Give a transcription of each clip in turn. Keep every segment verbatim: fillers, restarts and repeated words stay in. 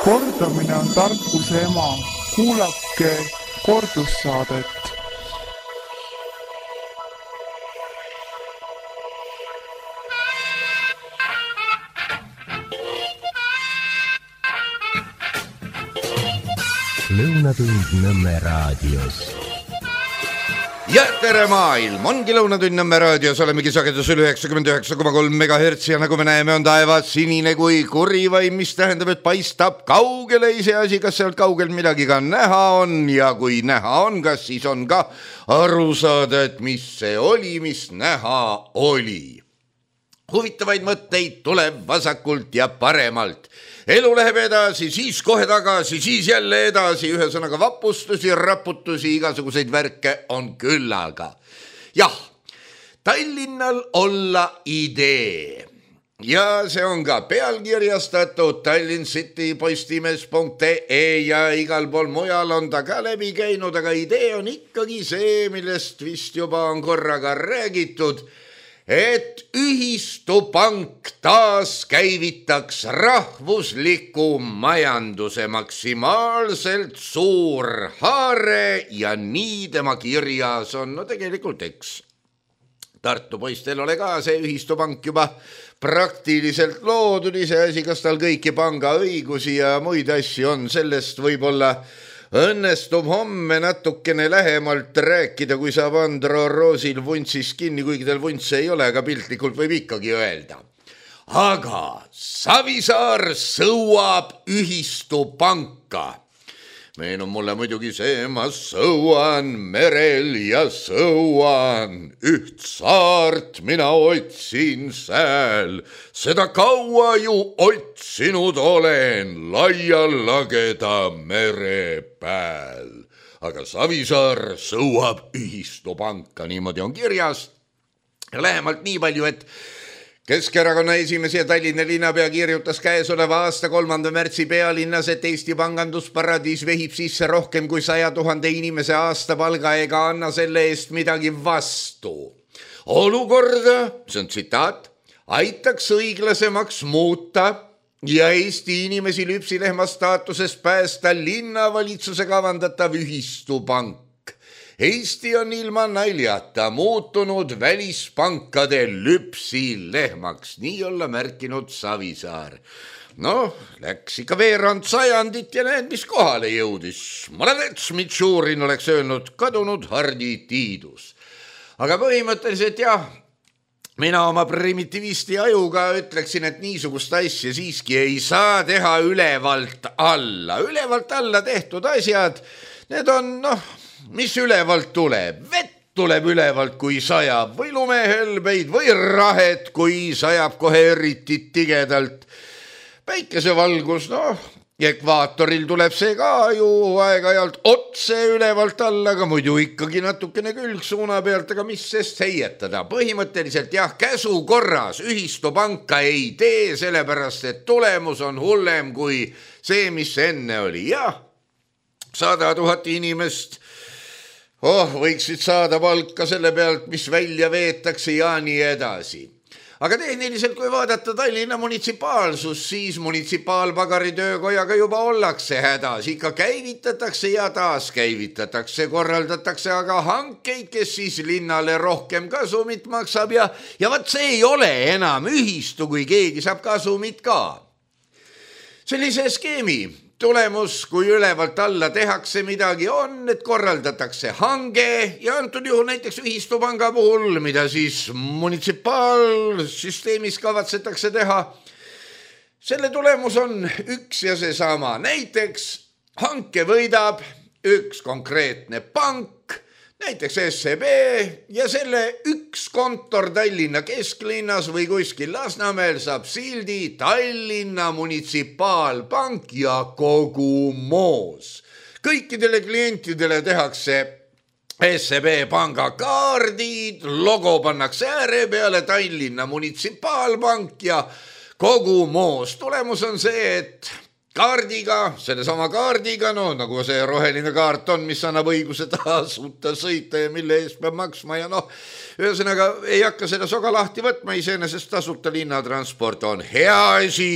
Kordamine on tarkuse ema. Kuulake kordussaadet. Lõunatund Nõmme raadios. Ja tere maailm, ongi Lõunatund Nõmme raadios, olemegi sagedusel üheksakümmend üheksa koma kolm megahertsi ja nagu me näeme, on taevas sinine kui kurivaim, mis tähendab, et paistab kaugele iseasi, kas sealt kaugel midagi ka näha on ja kui näha on, kas siis on ka aru saada, et mis see oli, mis näha oli. Huvitavaid mõtteid tuleb vasakult ja paremalt. Elu läheb edasi, siis kohe tagasi, siis jälle edasi, ühesõnaga vapustusi, raputusi, igasuguseid värke on küllaga. Jah, Tallinnal olla idee. Ja see on ka pealkirjastatud Tallinn City Postimees punkt ee ja igal pool mujal on ta ka läbi käinud, aga idee on ikkagi see, millest vist juba on korraga räägitud, et ühistupank taas käivitaks rahvusliku majanduse maksimaalselt suur haare ja nii tema kirjas on. No tegelikult eks Tartu poistel ole ka see ühistupank juba praktiliselt loodud, iseasi, kas tal kõiki panga õigusi ja muid asju on, sellest võib-olla õnnestub homme natukene lähemalt rääkida, kui saab Andro Roosil vuntsist kinni, kuigi tal vuntse ei ole, aga piltlikult võib ikkagi öelda. Aga Savisaar sõuab ühistupanka. Meenub mulle muidugi see, ma sõuan merel ja sõuan. Üht saart mina otsin sääl, seda kaua ju otsinud olen laial lageda mere pääl. Aga Savisaar sõuab ühistupanka, niimoodi on kirjas. Ja lähemalt nii palju, et Keskerakonna esimees ja Tallinna linnapea kirjutas käesoleva aasta kolmanda märtsi Pealinnas, et Eesti pangandusparadiis vehib sisse rohkem kui saja tuhande inimese aastapalga ega anna selle eest midagi vastu. Olukorda, see on tsitaat, aitaks õiglasemaks muuta ja Eesti inimesi lüpsilehma staatusest päästa linnavalitsuse kavandatav ühistupank. Eesti on ilma naljata muutunud välispankade lüpsilehmaks, nii olla märkinud Savisaar. No, läks ikka veerand sajandit ja näed, mis kohale jõudis. Maladets Mitšurin oleks öelnud kadunud Hardi Tiidus. Aga põhimõtteliselt jah, mina oma primitivisti ajuga ütleksin, et niisugust asja siiski ei saa teha ülevalt alla. Ülevalt alla tehtud asjad, need on, noh, mis ülevalt tuleb? Vett tuleb ülevalt, kui sajab, või lumehelbeid, või rahet, kui sajab kohe eriti tigedalt. Päikesevalgus, noh, ekvaatoril tuleb see ka ju aeg-ajalt otse ülevalt alla, aga muidu ikkagi natukene külgsuuna pealt, aga mis sest heietada. Põhimõtteliselt jah, käsu korras ühistupanka ei tee, sellepärast et tulemus on hullem kui see, mis enne oli. Jah, sada tuhat inimest Oh, võiksid saada palka selle pealt, mis välja veetakse ja nii edasi. Aga tehniliselt, kui vaadata Tallinna munitsipaalsus, siis munitsipaalpagari töökojaga juba ollakse hädas. Ikka käivitatakse ja taas käivitatakse, korraldatakse aga hankeid, kes siis linnale rohkem kasumit maksab. Ja, ja vaat see ei ole enam ühistu, kui keegi saab kasumit ka. Sellise skeemi tulemus, kui ülevalt alla tehakse midagi, on, et korraldatakse hange ja antud juhul näiteks ühistupanga puhul, mida siis munitsipaalsüsteemis kavatsetakse teha. Selle tulemus on üks ja see sama. Näiteks hanke võidab üks konkreetne pank, näiteks S E B ja selle üks kontor Tallinna kesklinnas või kuskil Lasnamäel saab sildi Tallinna munitsipaalpank ja kogu moos. Kõikidele klientidele tehakse S E B panga kaardid, logo pannakse ääre peale Tallinna munitsipaalpank ja kogu moos. Tulemus on see, et kaardiga, selle sama kaardiga, no nagu see roheline kaart on, mis annab õiguse tasuta sõita ja mille eest peab maksma ja noh, ühesõnaga ei hakka seda soga lahti võtma, iseenesest tasuta linnatransport on hea asi,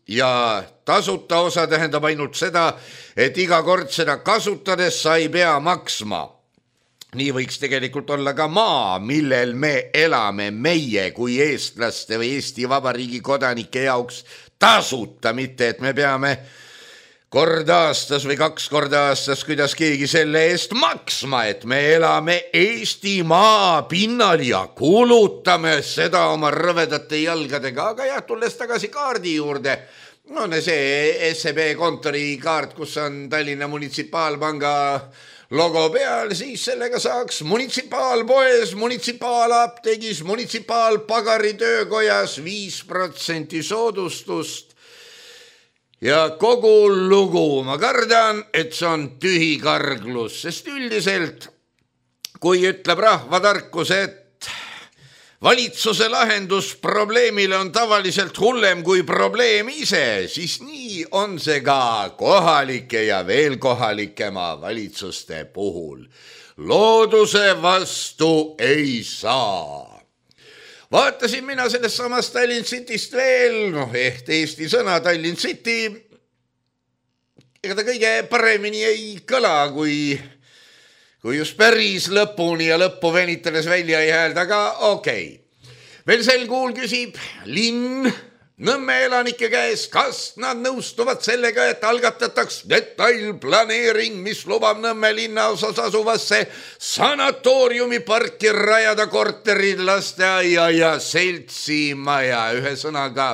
ja tasuta osa tähendab ainult seda, et iga kord seda kasutades sa ei pea maksma. Nii võiks tegelikult olla ka maa, millel me elame meie kui eestlaste või Eesti Vabariigi kodanike jaoks tasuta, mitte et me peame kord aastas või kaks korda aastas, kuidas keegi selle eest maksma, et me elame Eesti maa pinnal ja kulutame seda oma rõvedate jalgadega. Aga jah, tulles tagasi kaardi juurde, on see S E B kontori kaart, kus on Tallinna Munitsipaalpanga logo peal, siis sellega saaks munitsipaalpoes, munitsipaalapteegis, munitsipaalpagari töökojas viis protsenti soodustust. Ja kogu lugu, ma kardan, et see on tühi karglus, sest üldiselt, kui ütleb rahvatarkus, et valitsuse lahendus probleemile on tavaliselt hullem kui probleem ise, siis nii on see ka kohalike ja veel kohalikema valitsuste puhul. Looduse vastu ei saa. Vaatasin mina sellest samast Tallinn Cityst veel, noh, ehk Eesti sõna Tallinn City, ega ta kõige paremini ei kõla, kui, kui just päris lõpuni ja lõppu venitades välja ei häälda, aga okei. Okay. Veel sel kuul küsib linn Nõmme elanike käes, kas nad nõustuvad sellega, et algatataks detailplaneering, mis lubab Nõmme linnaosas asuvasse sanatooriumi parki rajada korterid, lasteaia ja seltsimaja. Ühe sõnaga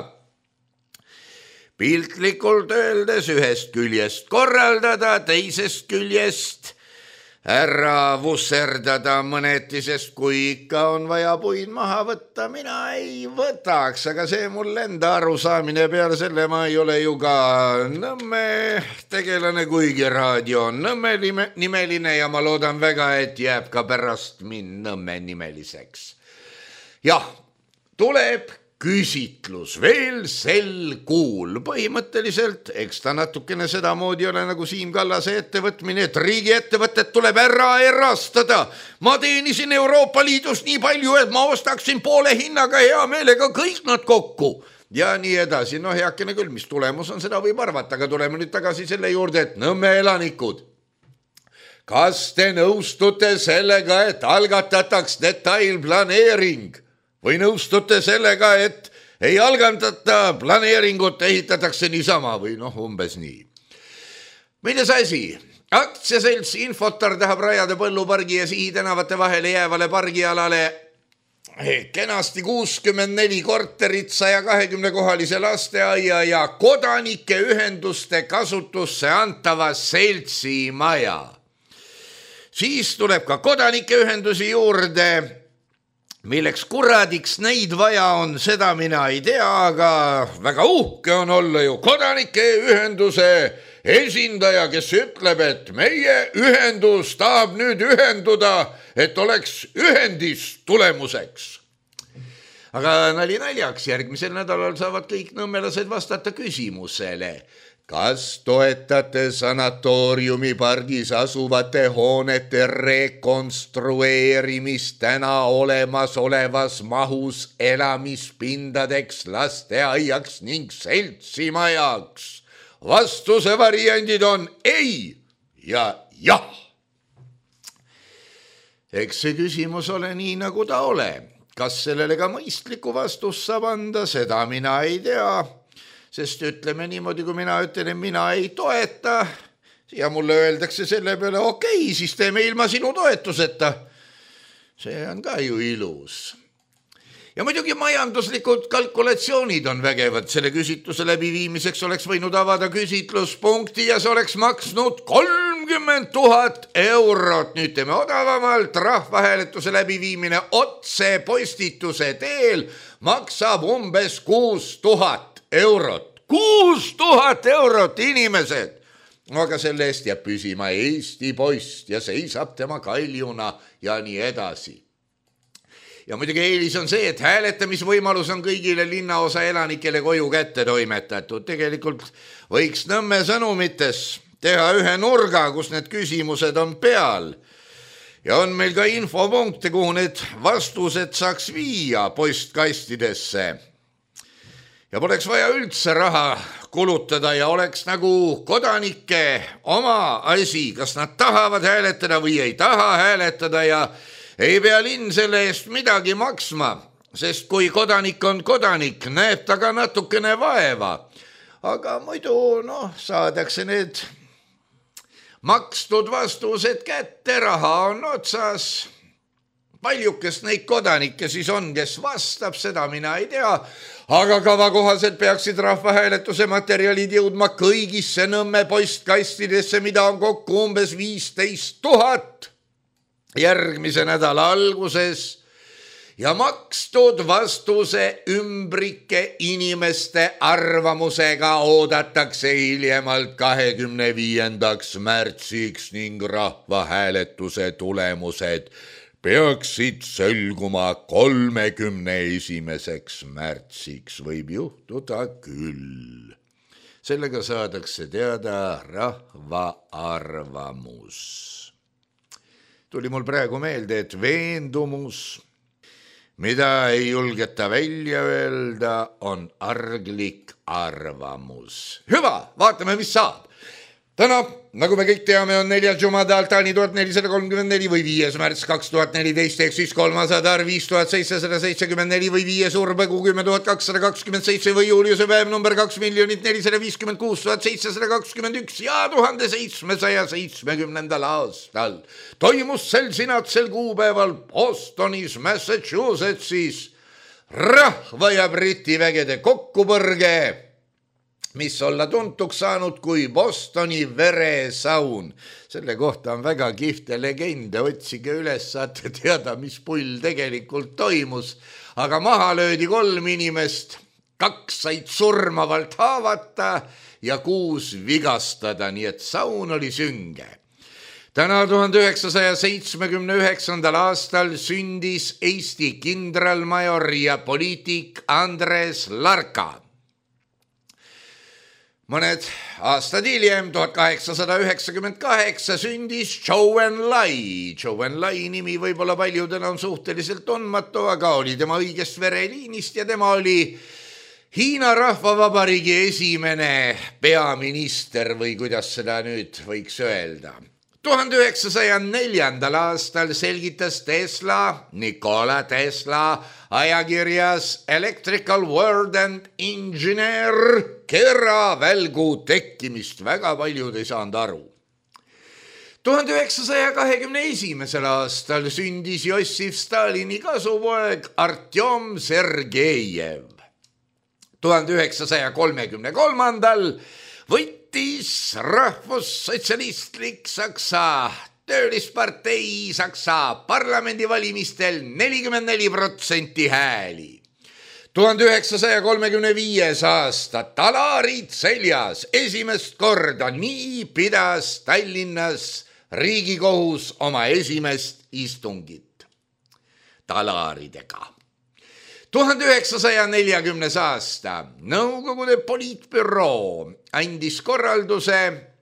piltlikult öeldes ühest küljest korraldada, teisest küljest ära vusserdada mõneti, sest kui ikka on vaja puid maha võtta, mina ei võtaks, aga see mul enda arusaamine peale selle ma ei ole ju ka Nõmme tegelane, kuigi raadio on Nõmme nimeline ja ma loodan väga, et jääb ka pärast mind Nõmme nimeliseks. Jah, tuleb küsitlus veel sel kuul. Põhimõtteliselt, eks ta natukene sedamoodi ole nagu Siim Kallase ettevõtmine, et riigi ettevõtted tuleb ära erastada. Ma teenisin Euroopa Liidus nii palju, et ma ostaksin poole hinnaga hea meelega kõik nad kokku. Ja nii edasi, no heakene küll, mis tulemus on, seda võib arvata, aga tuleme nüüd tagasi selle juurde, et Nõmme elanikud. Kas te nõustute sellega, et algatataks detailplaneering? Või nõustute sellega, et ei algandata planeeringut, ehitatakse niisama või noh, umbes nii. Milles asi? Aktsiaselts Infotar tahab rajada põllupargi ja Sihi tänavate vahele jäävale pargialale kenasti kuuskümmend neli korterit, saja kahekümne kohalise lasteaia ja kodanike ühenduste kasutusse antava seltsimaja. Siis tuleb ka kodanike ühendusi juurde. Milleks kuradiks neid vaja on, seda mina ei tea, aga väga uhke on olla ju kodanike ühenduse esindaja, kes ütleb, et meie ühendus tahab nüüd ühenduda, et oleks ühendis tulemuseks. Aga nali naljaks, järgmisel nädalal saavad kõik nõmmelased vastata küsimusele. Kas toetate sanatooriumi pargis asuvate hoonete rekonstrueerimist täna olemas olevas mahus elamispindadeks, lasteaiaks ning seltsimajaks? Vastuse variandid on ei ja jah. Eks see küsimus ole nii, nagu ta ole. Kas sellele ka mõistliku vastus saab anda, seda mina ei tea. Sest ütleme niimoodi, kui mina ütlen, et mina ei toeta ja mulle öeldakse selle peale, okei, siis teeme ilma sinu toetuseta. See on ka ju ilus. Ja muidugi majanduslikud kalkulatsioonid on vägevad. Selle küsitluse läbiviimiseks oleks võinud avada küsitluspunkti ja see oleks maksnud kolmkümmend tuhat eurot. Nüüd teeme odavamalt, rahvahääletuse läbiviimine otse postituse teel maksab umbes kuus tuhat eurot. Kuus tuhat eurot, inimesed! Aga selle eest jääb püsima Eesti post ja seisab tema kaljuna ja nii edasi. Ja muidugi eelis on see, et hääletamisvõimalus on kõigile linnaosa elanikele koju kätte toimetatud. Tegelikult võiks Nõmme sõnumites teha ühe nurga, kus need küsimused on peal. Ja on meil ka infopunkte, kuhu need vastused saaks viia postkastidesse. ja poleks vaja üldse raha kulutada ja oleks nagu kodanike oma asi, kas nad tahavad hääletada või ei taha hääletada ja ei pea linn selle eest midagi maksma, sest kui kodanik on kodanik, näeb ta ka natukene vaeva. Aga muidu noh, saadakse need makstud vastused kätte, raha on otsas. Paljukest neid kodanikke siis on, kes vastab, seda mina ei tea, aga kava kohaselt peaksid rahvahääletuse materjalid jõudma kõigisse Nõmme postkastidesse, mida on kokku umbes viisteist tuhat järgmise nädala alguses ja makstud vastuse ümbrike inimeste arvamusega oodatakse hiljemalt kahekümne viiendaks märtsiks ning rahvahääletuse tulemused peaksid selguma kolmekümne esimeseks märtsiks, võib juhtuda küll. Sellega saadakse teada rahva arvamus. Tuli mul praegu meelde, et veendumus, mida ei julgeta välja öelda, on arglik arvamus. Hüva, vaatame, mis saab. Täna, nagu me kõik teame, on neljal Jumada altaani tuhat nelisada kolmkümmend neli või viies märts kaks tuhat neliteist, ehk siis kolmasada viis tuhat seitsesada seitsekümmend neli või viies Urbegu kümme tuhat kakssada kakskümmend seitse või Juliuse päev number kaks miljonit nelisada viiskümmend kuus tuhat seitsesada kakskümmend üks ja tuhande seitsmesaja seitsmekümnendal aastal toimus sel sinatsel kuupäeval Bostonis, Massachusettsis rahva ja briti vägede kokkupõrge, mis olla tuntuks saanud kui Bostoni veresaun. Selle kohta on väga kihvte legende, otsige üles, saate teada, mis pull tegelikult toimus. Aga maha löödi kolm inimest, kaks said surmavalt haavata ja kuus vigastada, nii et saun oli sünge. Täna tuhande üheksasaja seitsmekümne üheksandal aastal sündis Eesti kindralmajor ja poliitik Andres Larka. Mõned aastad hiljem, tuhat kaheksasada üheksakümmend kaheksa, sündis Zhou Enlai. Zhou Enlai nimi võib-olla paljudel on suhteliselt tundmatu, aga oli tema õigest vereliinist ja tema oli Hiina Rahvavabariigi esimene peaminister või kuidas seda nüüd võiks öelda. tuhande üheksasaja neljandal aastal selgitas Tesla, Nikola Tesla, ajakirjas Electrical World and Engineer keravälgu tekkimist. Väga paljud ei saanud aru. tuhande üheksasaja kahekümne esimesel aastal sündis Jossif Stalini kasupoeg Artjom Sergejev. tuhande üheksasaja kolmekümne kolmandal võttis rahvussotsialistlik Saksa töölispartei Saksa parlamendivalimistel nelikümmend neli protsenti hääli. tuhande üheksasaja kolmekümne viies aasta talarid seljas esimest korda nii pidas Tallinnas Riigikohus oma esimest istungit talaridega. tuhande üheksasaja neljakümnes aasta Nõukogude poliitbüroo andis korralduse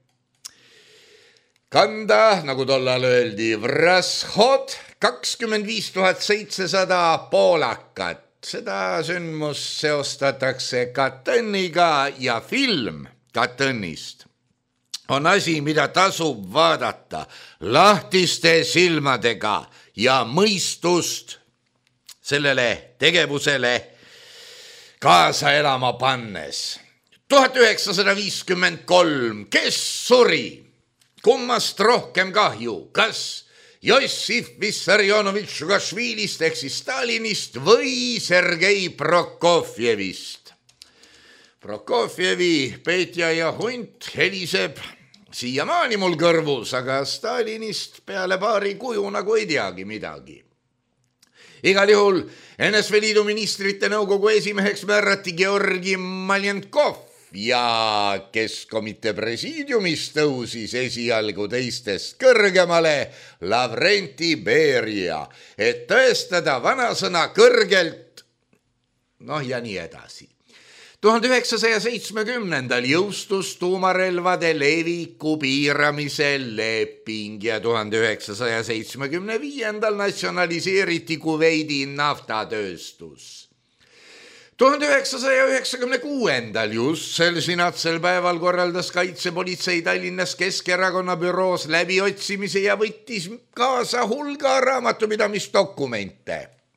kanda, nagu tollal öeldi, vrashod kakskümmend viis tuhat seitsesada poolakat. Seda sündmust seostatakse Katyniga ja film Katynist on asi, mida tasub vaadata lahtiste silmadega ja mõistust sellele tegevusele kaasa elama pannes. tuhat üheksasada viiskümmend kolm, kes suri? Kummast rohkem kahju, kas Jossif Vissarionovitš Žugašvilist ehk siis Stalinist või Sergei Prokofjevist? Prokofjevi Petja ja hunt heliseb siiamaani mul kõrvus, aga Stalinist peale paari kuju nagu ei teagi midagi. Igal juhul N S V Liidu ministrite nõukogu esimeheks määrati Georgi Maljenkov ja Keskkomitee presiidiumis tõusis esialgu teistest kõrgemale Lavrenti Beria, et tõestada vanasõna kõrgelt, noh ja nii edasi. tuhande üheksasaja seitsmekümnendal jõustus tuumarelvade leviku piiramise leping ja tuhande üheksasaja seitsmekümne viiendal natsionaliseeriti Kuveidi naftatööstus. tuhande üheksasaja üheksakümne kuuendal just sel sinatsel päeval korraldas kaitsepolitsei Tallinnas Keskerakonna büroos läbiotsimise ja võttis kaasa hulga raamatupidamisdokumente.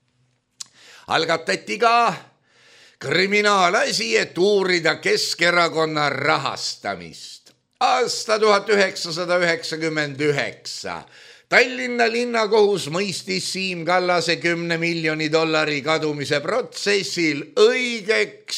Algatati ka kriminaalasi, et uurida Keskerakonna rahastamist. Aasta tuhat üheksasada üheksakümmend üheksa Tallinna linnakohus mõistis Siim Kallase kümne miljoni dollari kadumise protsessil õigeks,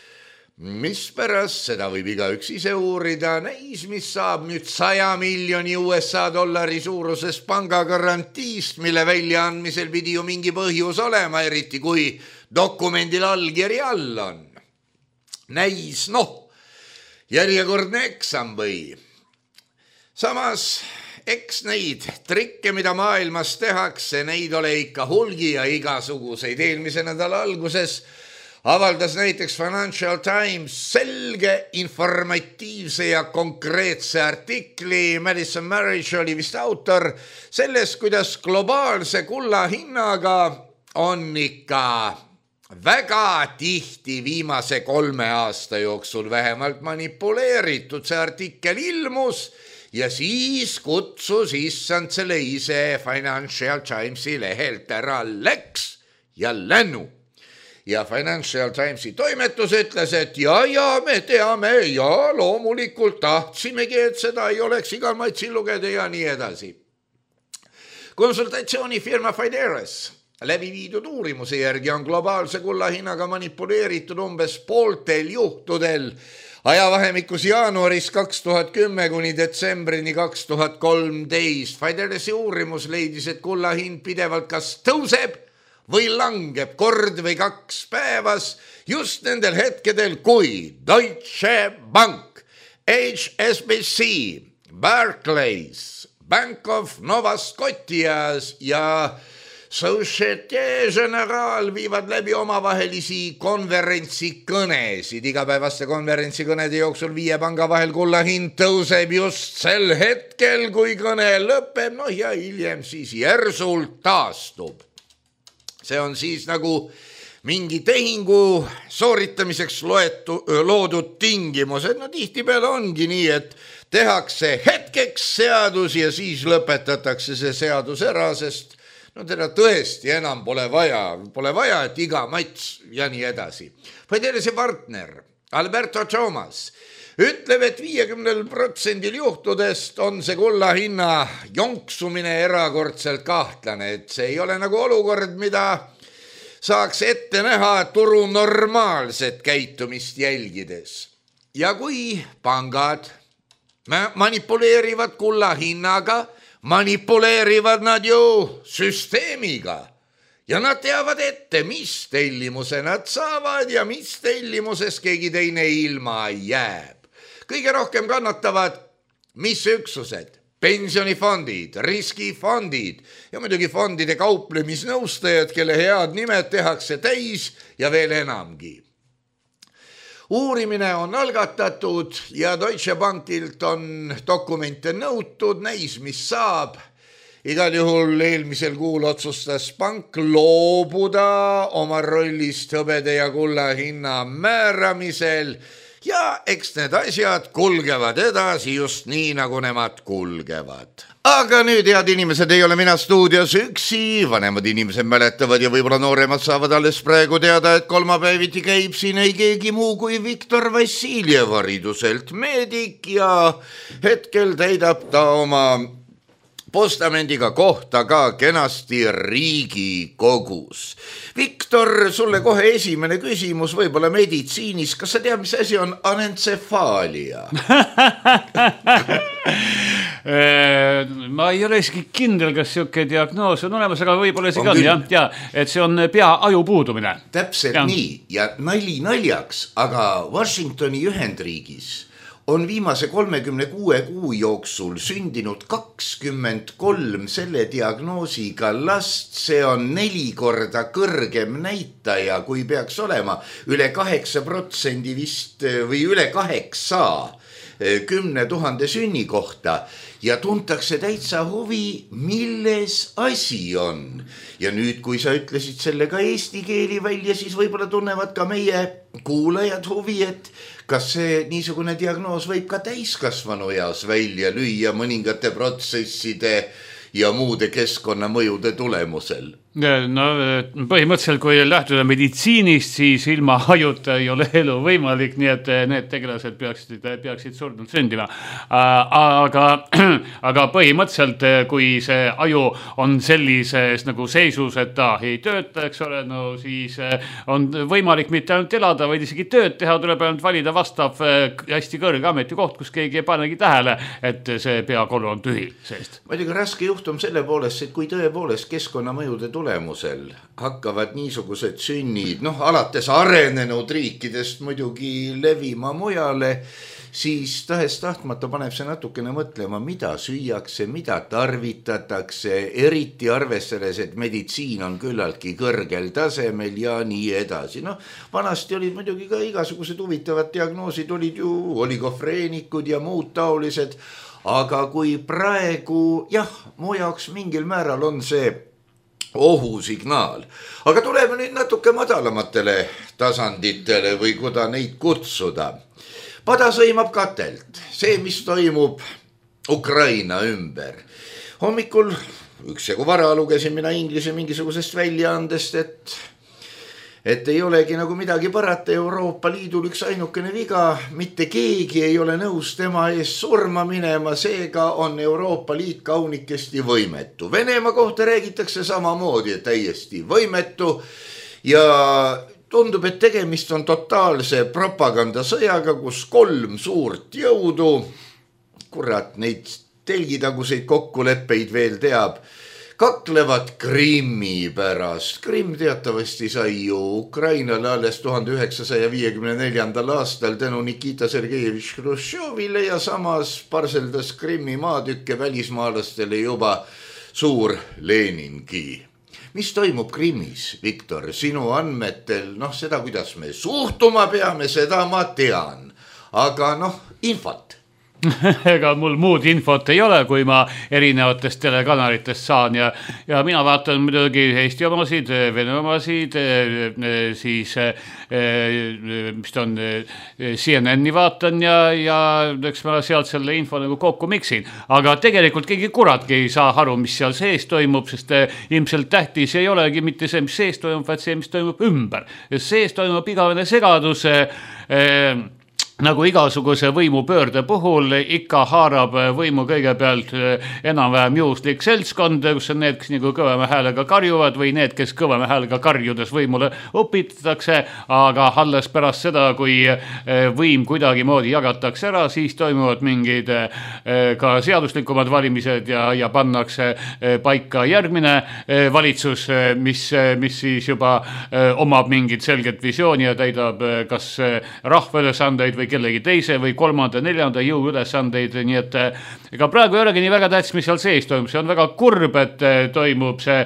mispärast seda võib igaüks ise uurida, näis, mis saab nüüd saja miljoni U S A dollari suurusest pangagarantiist, mille väljaandmisel pidi ju mingi põhjus olema, eriti kui dokumendil allkiri all on. Näis, noh, järjekordne eksam või. Samas, eks neid trikke, mida maailmas tehakse, neid ole ikka hulgi ja igasuguseid. Eelmise nädala alguses avaldas näiteks Financial Times selge, informatiivse ja konkreetse artikli. Madison Marriage oli vist autor sellest, kuidas globaalse kulla hinnaga on ikka väga tihti viimase kolme aasta jooksul vähemalt manipuleeritud. See artikkel ilmus ja siis kutsus issand selle ise Financial Timesi lehelt ära läks ja lännu. Ja Financial Timesi toimetus ütles, et ja, ja me teame ja loomulikult tahtsimegi, et seda ei oleks igal maitsil lugeda ja nii edasi. Konsultatsioonifirma Fideres läbi viidud uurimuse järgi on globaalse kulla hinnaga manipuleeritud umbes pooltel juhtudel ajavahemikus jaanuaris kaks tuhat kümme kuni detsembrini kaks tuhat kolmteist. Fideresi uurimus leidis, et kulla hind pidevalt kas tõuseb või langeb kord või kaks päevas just nendel hetkedel, kui Deutsche Bank, H S B C, Barclays, Bank of Nova Scotias ja Societe Generale viivad läbi omavahelisi konverentsikõnesid. Igapäevaste konverentsikõnede jooksul viie panga vahel kulla hind tõuseb just sel hetkel, kui kõne lõpeb, noh ja hiljem siis järsult taastub. See on siis nagu mingi tehingu sooritamiseks loetu, loodud tingimused. No tihtipeale ongi nii, et tehakse hetkeks seadus ja siis lõpetatakse see seadus ära, sest no teda tõesti enam pole vaja, pole vaja, et iga mats ja nii edasi. Fideresi partner Alberto Thomas ütleb, et viiekümnel protsendil juhtudest on see kulla hinna jonksumine erakordselt kahtlane, et see ei ole nagu olukord, mida saaks ette näha turu normaalset käitumist jälgides. Ja kui pangad manipuleerivad kulla hinnaga, manipuleerivad nad ju süsteemiga ja nad teavad ette, mis tellimuse nad saavad ja mis tellimuses keegi teine ilma jääb. Kõige rohkem kannatavad mis üksused? Pensionifondid, riskifondid ja muidugi fondide kauplemisnõustajad, kelle head nimed tehakse täis ja veel enamgi. Uurimine on algatatud ja Deutsche Bankilt on dokumente nõutud, näis, mis saab. Igal juhul eelmisel kuul otsustas pank loobuda oma rollist hõbede ja kulla hinna määramisel ja eks need asjad kulgevad edasi just nii, nagu nemad kulgevad. Aga nüüd, head inimesed, ei ole mina stuudios üksi, vanemad inimesed mäletavad ja võib-olla nooremad saavad alles praegu teada, et kolmapäeviti käib siin ei keegi muu kui Viktor Vassiljev, hariduselt meedik ja hetkel täidab ta oma postamendiga kohta ka kenasti Riigikogus. Viktor, sulle kohe esimene küsimus võib-olla meditsiinis. Kas sa tead, mis asi on anencefaalia? Ma ei ole isegi kindel, kas siuke diagnoos on olemas, aga võib-olla see on, ja, ja, et see on pea aju puudumine. Täpselt ja. Nii ja nali naljaks, aga Washingtoni Ühendriigis on viimase kolmekümne kuue kuu jooksul sündinud kakskümmend kolm selle diagnoosiga last. See on neli korda kõrgem näitaja, kui peaks olema üle kaheksa protsendi vist või üle kaheksa kümne tuhande sünni kohta ja tuntakse täitsa huvi, milles asi on. Ja nüüd, kui sa ütlesid selle ka eesti keeli välja, siis võib-olla tunnevad ka meie kuulajad huvi, et kas see niisugune diagnoos võib ka täiskasvanu eas välja lüüa mõningate protsesside ja muude keskkonnamõjude tulemusel? No põhimõtteliselt, kui lähtuda meditsiinist, siis ilma hajuta ei ole elu võimalik, nii et need tegelased peaksid, peaksid surnult sündima. Aga, aga põhimõtteliselt, kui see aju on sellises nagu seisus, et ta ei tööta, eks ole, no siis on võimalik mitte ainult elada, vaid isegi tööd teha, tuleb ainult valida vastav hästi kõrge ametikoht, kus keegi ei panegi tähele, et see peakolu on tühi seest. Muidugi raske juhtum selle poolest, et kui tõepoolest keskkonnamõjude tulemusel hakkavad niisugused sünnid, noh, alates arenenud riikidest muidugi levima mujale, siis tahes tahtmata paneb see natukene mõtlema, mida süüakse, mida tarvitatakse, eriti arvestades, et meditsiin on küllaltki kõrgel tasemel ja nii edasi. Noh, vanasti olid muidugi ka igasugused huvitavad diagnoosid, olid ju oligofreenikud ja muud taolised, aga kui praegu, jah, mu jaoks mingil määral on see ohusignaal. Aga tuleme nüüd natuke madalamatele tasanditele või kuda neid kutsuda. Pada sõimab katelt. See, mis toimub Ukraina ümber. Hommikul üksjagu vara lugesin mina inglise mingisugusest väljaandest, et et ei olegi nagu midagi parata, Euroopa Liidul üks ainukene viga, mitte keegi ei ole nõus tema ees surma minema, seega on Euroopa Liit kaunikesti võimetu. Venemaa kohta räägitakse samamoodi, et täiesti võimetu ja tundub, et tegemist on totaalse propagandasõjaga, kus kolm suurt jõudu, kurat, neid telgitaguseid kokkuleppeid veel teab, kaklevad Krimmi pärast. Krimm teatavasti sai ju Ukrainale alles tuhande üheksasaja viiekümne neljandal aastal tänu Nikita Sergejevich Hruštšovile ja samas parseldas Krimmi maatükke välismaalastele juba suur Leningi. Mis toimub Krimmis, Viktor, sinu andmetel? Noh, seda, kuidas me suhtuma peame, seda ma tean. Aga noh, infot. Ega mul muud infot ei ole, kui ma erinevatest telekanalitest saan ja, ja mina vaatan muidugi Eesti omasid, Vene omasid, siis mis ta on, C N N-i vaatan ja, ja eks ma sealt selle info nagu kokku miksin. Aga tegelikult keegi kuratki ei saa aru, mis seal sees toimub, sest ilmselt tähtis ei olegi mitte see, mis sees toimub, vaid see, mis toimub ümber. Ja sees toimub igavene segadus, eh, nagu igasuguse võimupöörde puhul ikka haarab võimu kõigepealt enam-vähem juhuslik seltskond, kus on need, kes nagu kõvema häälega karjuvad või need, kes kõvema häälega karjudes võimule õpitatakse, aga alles pärast seda, kui võim kuidagi moodi jagatakse ära, siis toimuvad mingid ka seaduslikumad valimised ja, ja pannakse paika järgmine valitsus, mis, mis siis juba omab mingit selget visiooni ja täidab kas rahvaülesandeid või kellegi teise või kolmanda, neljanda jõu ülesandeid, nii et ega praegu ei olegi nii väga tähtis, mis seal sees toimub. See on väga kurb, et toimub see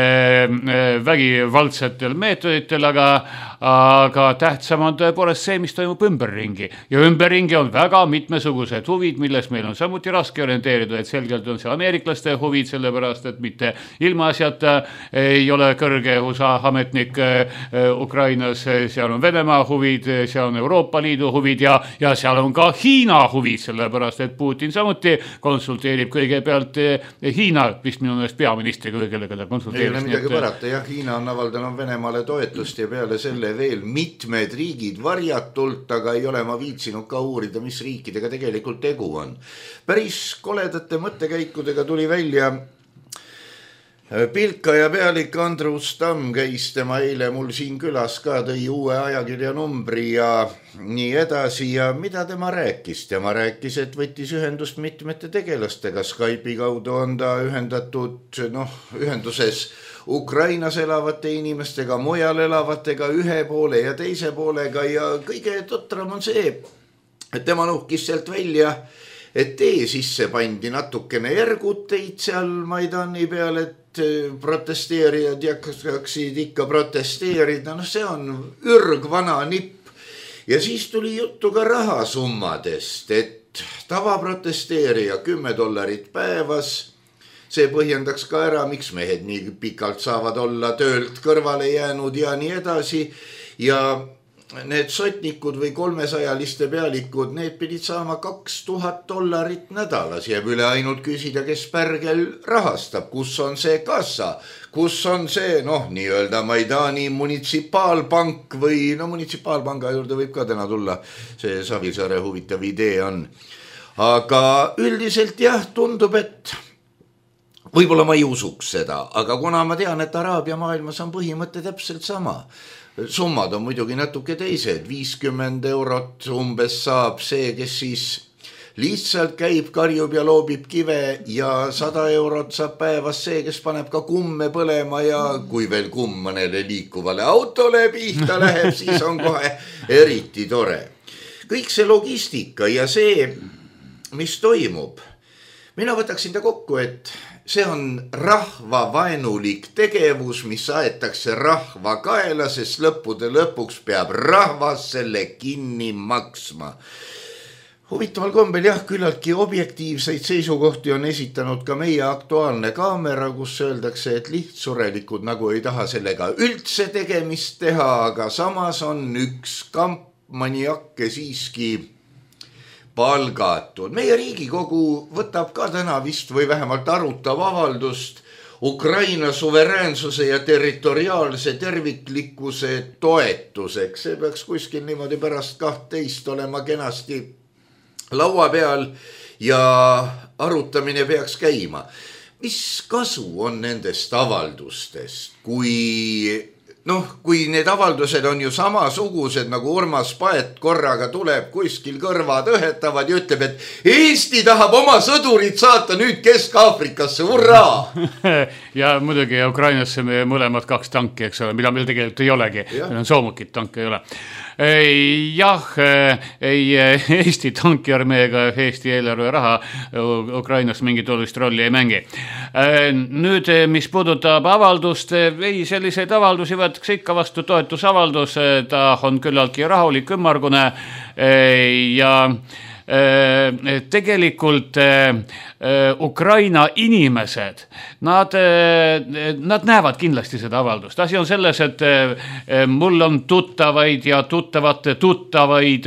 vägivaldsetel meetoditel, aga, aga tähtsam on tõepoolest see, mis toimub ümberringi. Ja ümberringi on väga mitmesugused huvid, milles meil on samuti raske orienteerida, et selgelt on see ameeriklaste huvid, sellepärast, et mitte ilmaasjata ei ole kõrge U S A ametnik Ukrainas, seal on Venemaa huvid, seal on Euroopa Liidu huvid ja, ja seal on ka Hiina huvid, sellepärast, et Putin samuti konsulteerib kõigepealt Hiina, vist minu meelest peaministriga, kellega ta konsulteerib. Ei ole midagi parata, jah, Hiina on avaldanud Venemaale toetust ja peale selle veel mitmed riigid varjatult, aga ei ole ma viitsinud ka uurida, mis riikidega tegelikult tegu on. Päris koledate mõttekäikudega tuli välja Pilka ja pealik Andrus Tamm, käis tema eile mul siin külas ka, tõi uue ajakirja numbri ja nii edasi ja mida tema rääkis? Tema rääkis, et võttis ühendust mitmete tegelastega, Skype'i kaudu on ta ühendatud, noh, ühenduses Ukrainas elavate inimestega, mujal elavatega, ühe poole ja teise poolega ja kõige totram on see, et tema nuhkis sealt välja, et tee sisse pandi natukene erguteid seal Maidani peal, et protesteerijad jakaksid ikka protesteerida, no see on ürg vana nipp. Ja siis tuli juttu ka rahasummadest, et et tavaprotesteerija kümme dollarit päevas, see põhjendaks ka ära, miks mehed nii pikalt saavad olla töölt kõrvale jäänud ja nii edasi. Ja need sotnikud või kolmesajaliste pealikud, need pidid saama kaks tuhat dollarit nädalas. Jääb üle ainult küsida, kes pärgel rahastab, kus on see kassa, kus on see, noh, nii öelda Maidani munitsipaalpank või no munitsipaalpanga juurde võib ka täna tulla. See Savisaare huvitav idee on. Aga üldiselt jah, tundub, et võib-olla ma ei usuks seda, aga kuna ma tean, et Araabia maailmas on põhimõte täpselt sama. Summad on muidugi natuke teised, viiskümmend eurot umbes saab see, kes siis lihtsalt käib, karjub ja loobib kive ja sada eurot saab päevas see, kes paneb ka kumme põlema ja kui veel kumm mõnele liikuvale autole pihta läheb, siis on kohe eriti tore. Kõik see logistika ja see, mis toimub, mina võtaksin ta kokku, et see on rahvavaenulik tegevus, mis aetakse rahva kaela, sest lõppude lõpuks peab rahvas selle kinni maksma. Huvitaval kombel jah, küllaltki objektiivseid seisukohti on esitanud ka meie Aktuaalne Kaamera, kus öeldakse, et lihtsurelikud nagu ei taha sellega üldse tegemist teha, aga samas on üks kampmaniakke siiski palgatud. Meie Riigikogu võtab ka täna vist või vähemalt arutab avaldust Ukraina suveräänsuse ja territoriaalse terviklikkuse toetuseks. See peaks kuskil niimoodi pärast kahtteist olema kenasti laua peal ja arutamine peaks käima. Mis kasu on nendest avaldustest, kui noh, kui need avaldused on ju samasugused nagu Urmas Paet korraga tuleb kuskil kõrvad õhetavad ja ütleb, et Eesti tahab oma sõdurid saata nüüd Kesk-Aafrikasse, hurraa! Ja muidugi Ukrainasse me mõlemad kaks tanki, eks ole, mida meil tegelikult ei olegi. Ja. Meil on soomukid, tanke ei ole. Jah, ei Eesti tankiarmeega Eesti eelarve raha Ukrainas mingit olulist rolli ei mängi. Nüüd, mis puudutab avaldust, ei selliseid avaldusi võetakse ikka vastu toetusavaldus, ta on küllaltki rahulik ümmargune ja tegelikult Ukraina inimesed, nad, nad näevad kindlasti seda avaldust. Asi on selles, et mul on tuttavaid ja tuttavate tuttavaid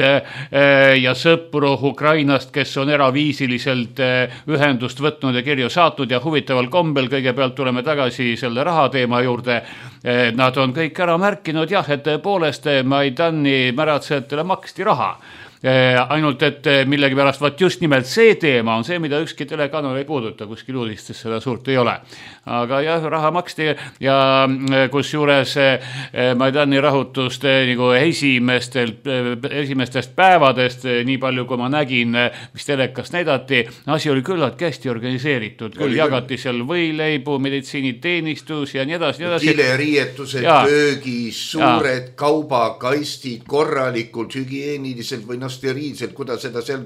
ja sõpru Ukrainast, kes on eraviisiliselt ühendust võtnud ja kirju saatud ja huvitaval kombel kõigepealt tuleme tagasi selle rahateema juurde. Nad on kõik ära märkinud, jah, et poolest Maidani märatsejatele maksti raha. Ainult, et millegi pärast vaat just nimelt see teema on see, mida ükski telekanal ei puuduta, kuskil uudistes seda suurt ei ole. Aga jah, raha maksti ja kus juures Maidani rahutust nagu esimestelt, esimestest päevadest, nii palju kui ma nägin, mis telekast näidati, asi oli küllalt hästi organiseeritud. Küll jagati seal võileibu, meditsiiniteenistus ja nii edasi. Kileriietused, köögis, suured ja. Kaubakaistid, korralikult hügieeniliselt või steriilselt, kuidas seda seal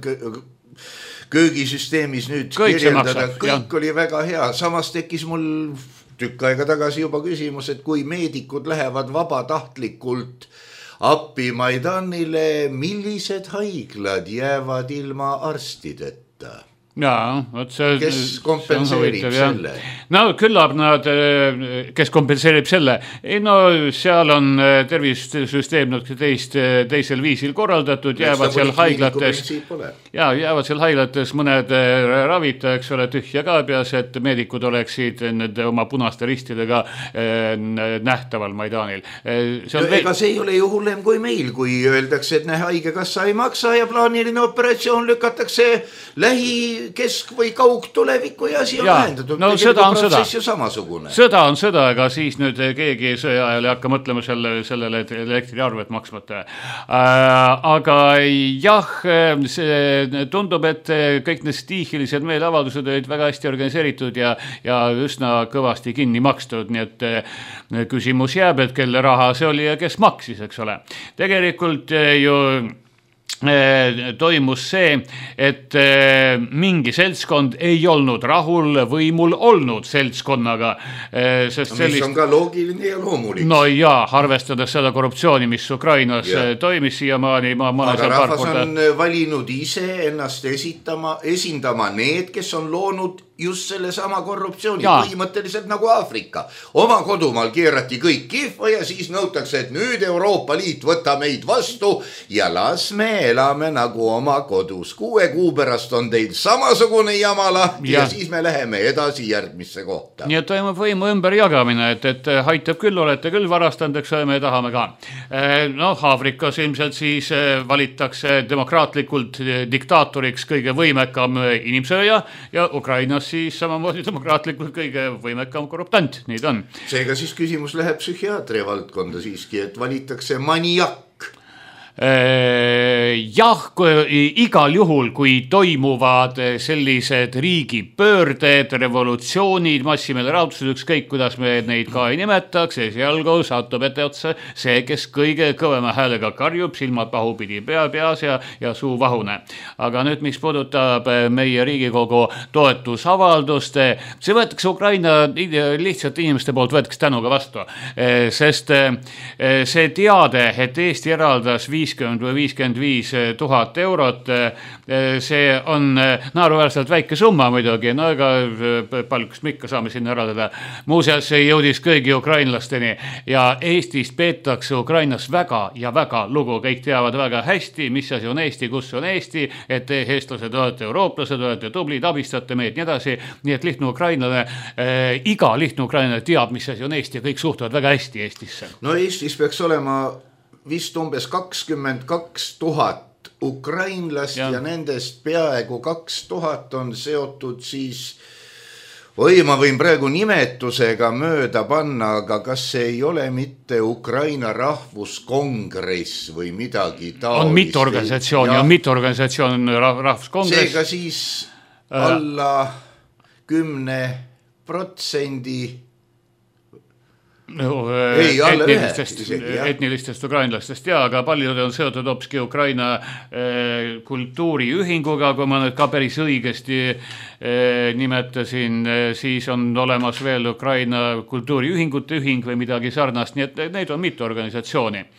köögisüsteemis nüüd kõik kirjeldada, kõik jah. Oli väga hea, samas tekkis mul tükk aega tagasi juba küsimus, et kui meedikud lähevad vabatahtlikult appi Maidanile, millised haiglad jäävad ilma arstideta? Jaa, võt see, kes kompenseerib see selle? No küllab nad, kes kompenseerib selle. Ei, no seal on tervisesüsteem teist, teisel viisil korraldatud, jäävad seal haiglates, ja, jäävad seal haiglates mõned ravita, eks ole, tühja ka peas, et meedikud oleksid nende oma punaste ristidega nähtaval Maidanil. See no, ega see ei ole ju hullem kui meil, kui öeldakse, et näe, haigekassa ei maksa ja plaaniline operatsioon lükatakse lähi kesk- või kaugtuleviku ja asi on lahendatud. No seda on seda. Samasugune. Seda on seda, aga siis nüüd keegi sõja ajal ei hakka mõtlema selle, sellele elektriarvet maksmata. Äh, aga jah, see tundub, et kõik need stiihilised meeleavaldused olid väga hästi organiseeritud ja, ja üsna kõvasti kinni makstud, nii et küsimus jääb, et kelle raha see oli ja kes maksis, eks ole. Tegelikult ju toimus see, et mingi seltskond ei olnud rahul võimul olnud seltskonnaga. Sest no, mis sellist... on ka loogiline ja loomulik. No jaa, arvestades seda korruptsiooni, mis Ukrainas ja. Toimis siiamaani. Ma, ma aga rahvas korda... on valinud ise ennast esitama, esindama need, kes on loonud just selle sama korruptsiooni, ja. Põhimõtteliselt nagu Aafrika. Oma kodumaal keerati kõik kihva ja siis nõutakse, et nüüd Euroopa Liit võtta meid vastu ja las me elame nagu oma kodus. Kuue kuu pärast on teil samasugune jamala ja, ja siis me läheme edasi järgmisse kohta. Nii et toimub võimu ümberjagamine, et, et haitab küll, olete küll varastanud, eks me tahame ka. Noh, Aafrikas ilmselt siis valittakse demokraatlikult diktaatoriks kõige võimekam inimsööja ja Ukrainas siis samamoodi demokraatlikult kõige võimekam korruptant, nii ta on. Seega siis küsimus läheb psühhiaatria valdkonda siiski, et valitakse maniak. Jah, igal juhul, kui toimuvad sellised riigipöörded, revolutsioonid, massimeeleraudsused, ükskõik kuidas me neid ka ei nimetaks, esialgu satub ette otsa see, kes kõige kõvema häälega karjub, silmad pahupidi pea peas ja, ja suu vahune. Aga nüüd, mis puudutab meie Riigikogu toetusavaldust, see võetakse Ukraina lihtsalt inimeste poolt võetakse tänuga vastu, sest see teade, et Eesti eraldas viiskümmend või viiskümmend viis tuhat eurot, see on naeruväärselt väike summa muidugi, no ega palkust me ikka saame sinna eraldada. Muuseas jõudis kõigi ukrainlasteni ja Eestist peetakse Ukrainas väga ja väga lugu, kõik teavad väga hästi, mis asi on Eesti, kus on Eesti, et eestlased olete eurooplased, olete tublid, abistate meid nii edasi, nii et lihtne ukrainlane, äh, iga lihtne ukrainlane teab, mis asi on Eesti ja kõik suhtuvad väga hästi Eestisse. No Eestis peaks olema vist umbes kakskümmend kaks tuhat ukrainlast ja. ja nendest peaaegu kaks tuhat on seotud siis, oi, ma võin praegu nimetusega mööda panna, aga kas see ei ole mitte Ukraina rahvuskongress või midagi taolist? On mitu organisatsiooni, on mitu organisatsioon rahvuskongress. Seega siis alla kümne protsendi No, ei, etnilistest, etnilistest ukrainlastest ja, aga paljud on seotud hopski Ukraina eh, kultuuriühinguga, kui ma nüüd ka päris õigesti eh, nimetasin, eh, siis on olemas veel Ukraina kultuuriühingute ühing või midagi sarnast, nii et neid on mitu organisatsiooni.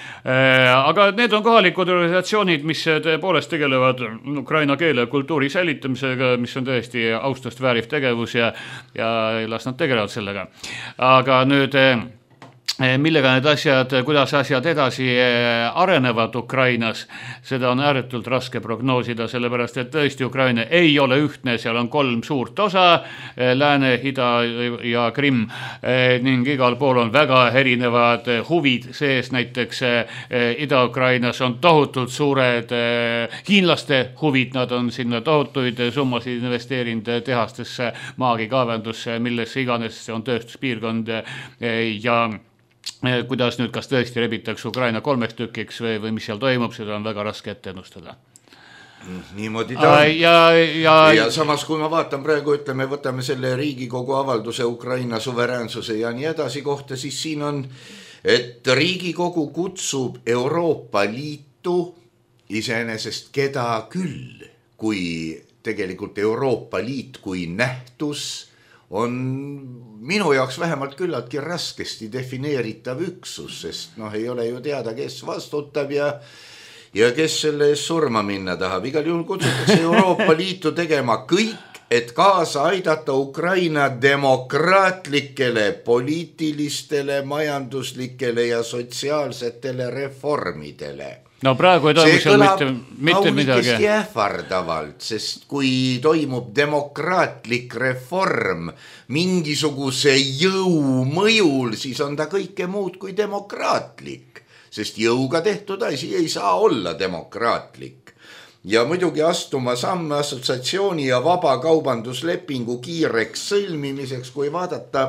Aga need on kohalikud organisatsioonid, mis tõepoolest tegelevad ukraina keele ja kultuuri säilitamisega, mis on tõesti austust vääriv tegevus ja, ja las nad tegelevad sellega. Aga nüüd millega need asjad, kuidas asjad edasi arenevad Ukrainas, seda on ääretult raske prognoosida, sellepärast et tõesti Ukraina ei ole ühtne, seal on kolm suurt osa, Lääne, Ida ja Krimm ning igal pool on väga erinevad huvid sees, näiteks Ida-Ukrainas on tohutult suured hiinlaste huvid, nad on sinna tohutuid summasid investeerinud tehastesse, maagikaevandusse, millesse iganes see on tööstuspiirkond ja kuidas nüüd, kas tõesti rebitakse Ukraina kolmeks tükiks või, või mis seal toimub, seda on väga raske ette ennustada. Niimoodi ta on. Ja, ja... ja samas, kui ma vaatan praegu, ütleme, võtame selle Riigikogu avalduse Ukraina suveräänsuse ja nii edasi kohta, siis siin on, et Riigikogu kutsub Euroopa Liitu iseenesest keda küll, kui tegelikult Euroopa Liit kui nähtus on minu jaoks vähemalt küllaltki raskesti defineeritav üksus, sest noh, ei ole ju teada, kes vastutab ja, ja kes selle eest surma minna tahab. Igal juhul kutsutakse Euroopa Liitu tegema kõik, et kaasa aidata Ukraina demokraatlikele, poliitilistele, majanduslikele ja sotsiaalsetele reformidele. No praegu ei toimu seal mitte, mitte midagi. See kõlab ähvardavalt, sest kui toimub demokraatlik reform mingisuguse jõu mõjul, siis on ta kõike muud kui demokraatlik, sest jõuga tehtud asi ei saa olla demokraatlik. Ja muidugi astuma samme assotsiatsiooni ja vabakaubanduslepingu kiireks sõlmimiseks, kui vaadata,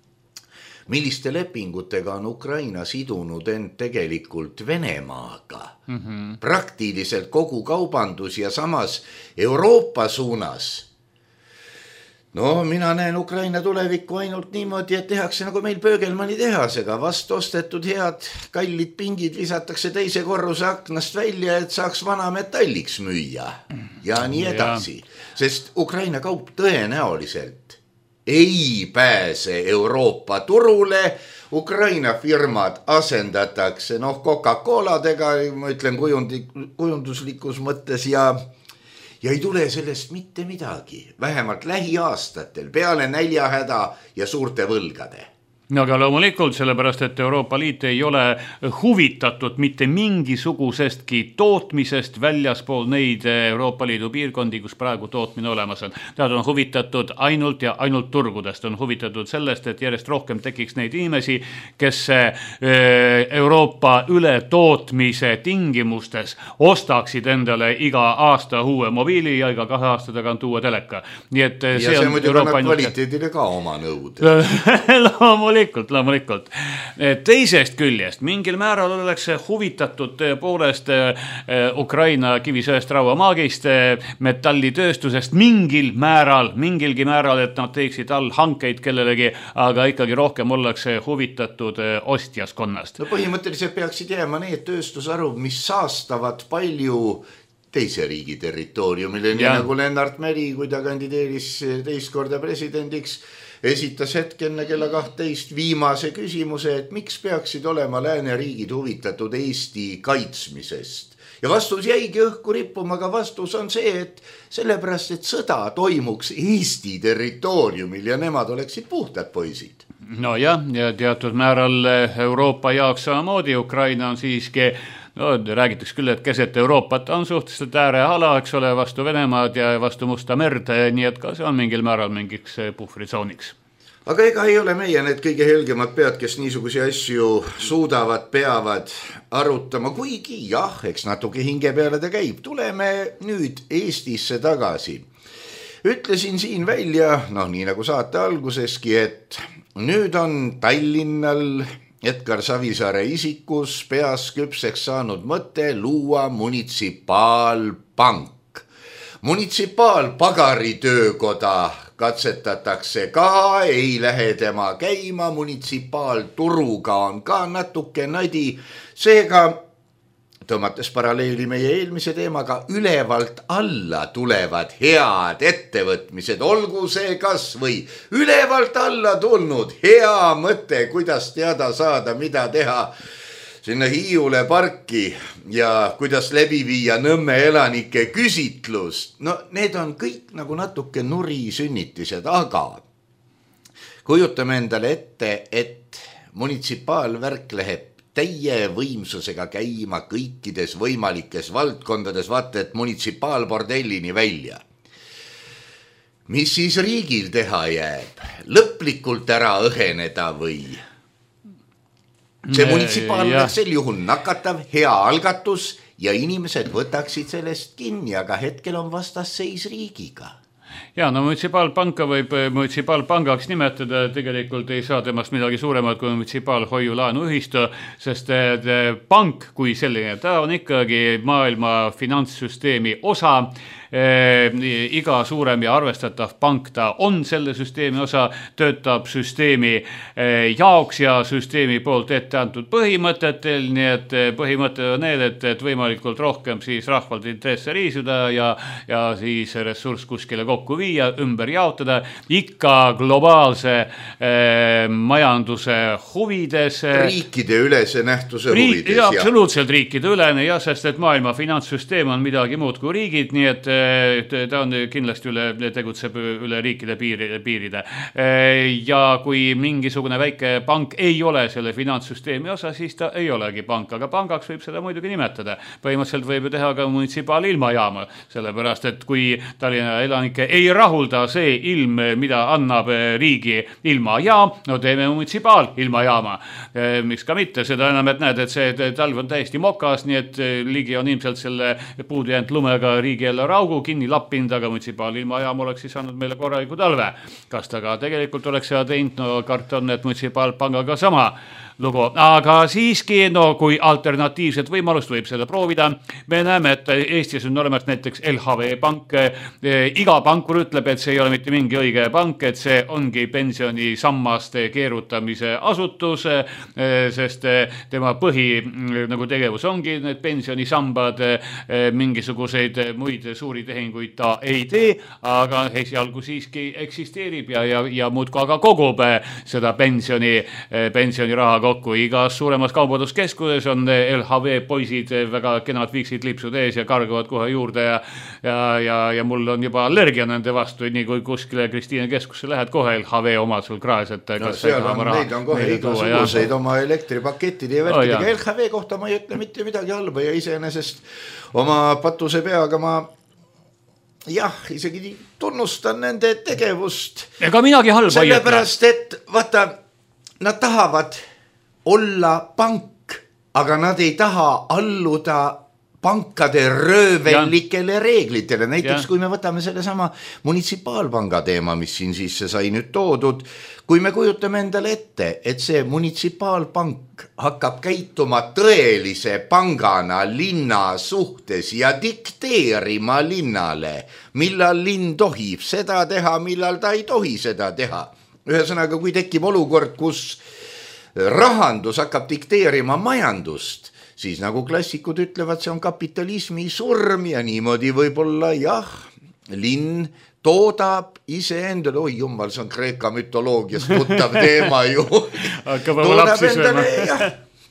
milliste lepingutega on Ukraina sidunud end tegelikult Venemaaga. Mm-hmm. Praktiliselt kogu kaubandus ja samas Euroopa suunas No mina näen Ukraina tulevikku ainult niimoodi, et tehakse nagu meil Pöögelmanni tehasega. Vast ostetud head kallid pingid visatakse teise korruse aknast välja, et saaks vana metalliks müüa ja nii edasi. Sest Ukraina kaup tõenäoliselt ei pääse Euroopa turule. Ukraina firmad asendatakse noh Coca-Coladega, ma ütlen kujundi, kujunduslikus mõttes ja Ja ei tule sellest mitte midagi, vähemalt lähiaastatel peale näljahäda ja suurte võlgade. No aga loomulikult, sellepärast, et Euroopa Liit ei ole huvitatud mitte mingisugusestki tootmisest väljaspool neid Euroopa Liidu piirkondi, kus praegu tootmine olemas on. Nad on huvitatud ainult ja ainult turgudest, on huvitatud sellest, et järjest rohkem tekiks neid inimesi, kes Euroopa üle tootmise tingimustes ostaksid endale iga aasta uue mobiili ja iga kahe aasta tagant uue teleka. Nii et ja see, see on muidugi annab kvaliteedile ka oma nõud. Loomulikult. Loomulikult. Teisest küljest mingil määral oleks huvitatud poolest Ukraina kivisöest rauamaagist, metallitööstusest mingil määral, mingilgi määral, et nad teeksid all hankeid kellelegi, aga ikkagi rohkem ollakse huvitatud ostjaskonnast. No põhimõtteliselt peaksid jääma need tööstusarud, mis saastavad palju teise riigi territooriumile, nii nagu Lennart Meri, kui ta kandideeris teist korda presidendiks, esitas hetkenne kella kahtteist viimase küsimuse, et miks peaksid olema lääneriigid huvitatud Eesti kaitsmisest. Ja vastus jäigi õhku rippuma, aga vastus on see, et sellepärast, et sõda toimuks Eesti territooriumil ja nemad oleksid puhtad poisid. No jah, ja teatud määral Euroopa jaoks samamoodi, Ukraina on siiski no räägitakse küll, et keset Euroopat on suhteliselt ääreala, eks ole, vastu Venemaad ja vastu Musta merd, nii et ka see on mingil määral mingiks puhvritsooniks. Aga ega ei ole meie need kõige helgemad pead, kes niisuguse asju suudavad, peavad arutama, kuigi jah, eks natuke hinge peale ta käib. Tuleme nüüd Eestisse tagasi. Ütlesin siin välja, noh nii nagu saate alguseski, et nüüd on Tallinnal Edgar Savisaare isikus peas küpseks saanud mõte luua munitsipaalpank. Munitsipaalpagaritöökoda katsetatakse ka, ei lähe tema käima, munitsipaalturuga on ka natuke nadi. Seega tõmmates paralleeli meie eelmise teemaga, ülevalt alla tulevad head ettevõtmised, olgu see kas või ülevalt alla tulnud hea mõte, kuidas teada saada, mida teha sinna Hiiule parki ja kuidas läbi viia Nõmme elanike küsitlust. No need on kõik nagu natuke nuri sünnitised, aga kujutame endale ette, et munitsipaalvärk läheb täie võimsusega käima kõikides võimalikes valdkondades, vaata et munitsipaalbordellini välja. Mis siis riigil teha jääb? Lõplikult ära õheneda või? See munitsipaal oleks sel juhul nakatav, hea algatus ja inimesed võtaksid sellest kinni, aga hetkel on vastasseis riigiga. Ja, no munitsipaalpanka võib munitsipaalpangaks nimetada, tegelikult ei saa temast midagi suuremat kui munitsipaalhoiulaenu ühistu, sest pank kui selline, ta on ikkagi maailma finantssüsteemi osa. Iga suurem ja arvestatav pank ta on selle süsteemi osa, töötab süsteemi jaoks ja süsteemi poolt ette antud põhimõtetel, nii et põhimõtted on need, et, et võimalikult rohkem siis rahvalt intresse riisuda ja, ja siis ressurss kuskile kokku viia, ümber jaotada, ikka globaalse eh, majanduse huvides. Riikide ülese nähtuse Riik, huvides. Ja, absoluutselt riikide ülene, ja, sest et maailma finantssüsteem on midagi muud kui riigid, nii et ta on kindlasti üle, tegutseb üle riikide piiride, piiride. Ja kui mingisugune väike pank ei ole selle finantssüsteemi osa, siis ta ei olegi pank, aga pangaks võib seda muidugi nimetada. Põhimõtteliselt võib ju teha ka munitsipaal ilmajaama, sellepärast et kui Tallinna elanike ei rahulda see ilm, mida annab riigi ilmajaam, no teeme munitsipaal ilmajaama. Miks ka mitte, seda enam, et näed, et see talv on täiesti mokas, nii et ligi on ilmselt selle puudu jäänud lumega riigi jälle raugu kinni lappinud, aga munitsipaal ilmajaam oleks siis andnud meile korraliku talve. Kas ta ka tegelikult oleks seda teinud, no kart on, et munitsipaalpangaga sama lugu, aga siiski, no kui alternatiivset võimalust võib seda proovida, me näeme, et Eestis on olemas näiteks L H V pank, iga pankur ütleb, et see ei ole mitte mingi õige pank, et see ongi pensionisammaste keerutamise asutus, sest tema põhi nagu tegevus ongi need pensionisambad, mingisuguseid muid suuri tehinguid ta ei tee, aga esialgu siiski eksisteerib ja, ja, ja muudku aga kogub seda pensioni, pensioniraha kokku. Igas suuremas kaubanduskeskuses on L H V poisid väga kenad viiksid lipsud ees ja karguvad kohe juurde ja, ja, ja, ja mul on juba allergia nende vastu, nii kui kuskile Kristiine keskusse lähed, kohe L H V oma sul kraes, et no, seal on, neid on kohe igasuguseid ja... oma elektripakettide ja värkidega oh,. L H V kohta ma ei ütle mitte midagi halba ja iseenesest oma patuse peaga ma jah, isegi tunnustan nende tegevust. Ega minagi halba ei ütle. Sellepärast, et vaata, nad tahavad olla pank, aga nad ei taha alluda pankade röövellikele reeglitele. Näiteks ja. Kui me võtame selle sama munitsipaalpanga teema, mis siin sisse sai nüüd toodud, kui me kujutame endale ette, et see munitsipaalpank hakkab käituma tõelise pangana linna suhtes ja dikteerima linnale, millal linn tohib seda teha, millal ta ei tohi seda teha. Ühesõnaga, kui tekib olukord, kus rahandus hakkab dikteerima majandust, siis nagu klassikud ütlevad, see on kapitalismi surm ja niimoodi võib-olla jah, linn toodab iseendale, oi jumal, see on Kreeka mütoloogias tuttav teema ju. Toodab endale, jah.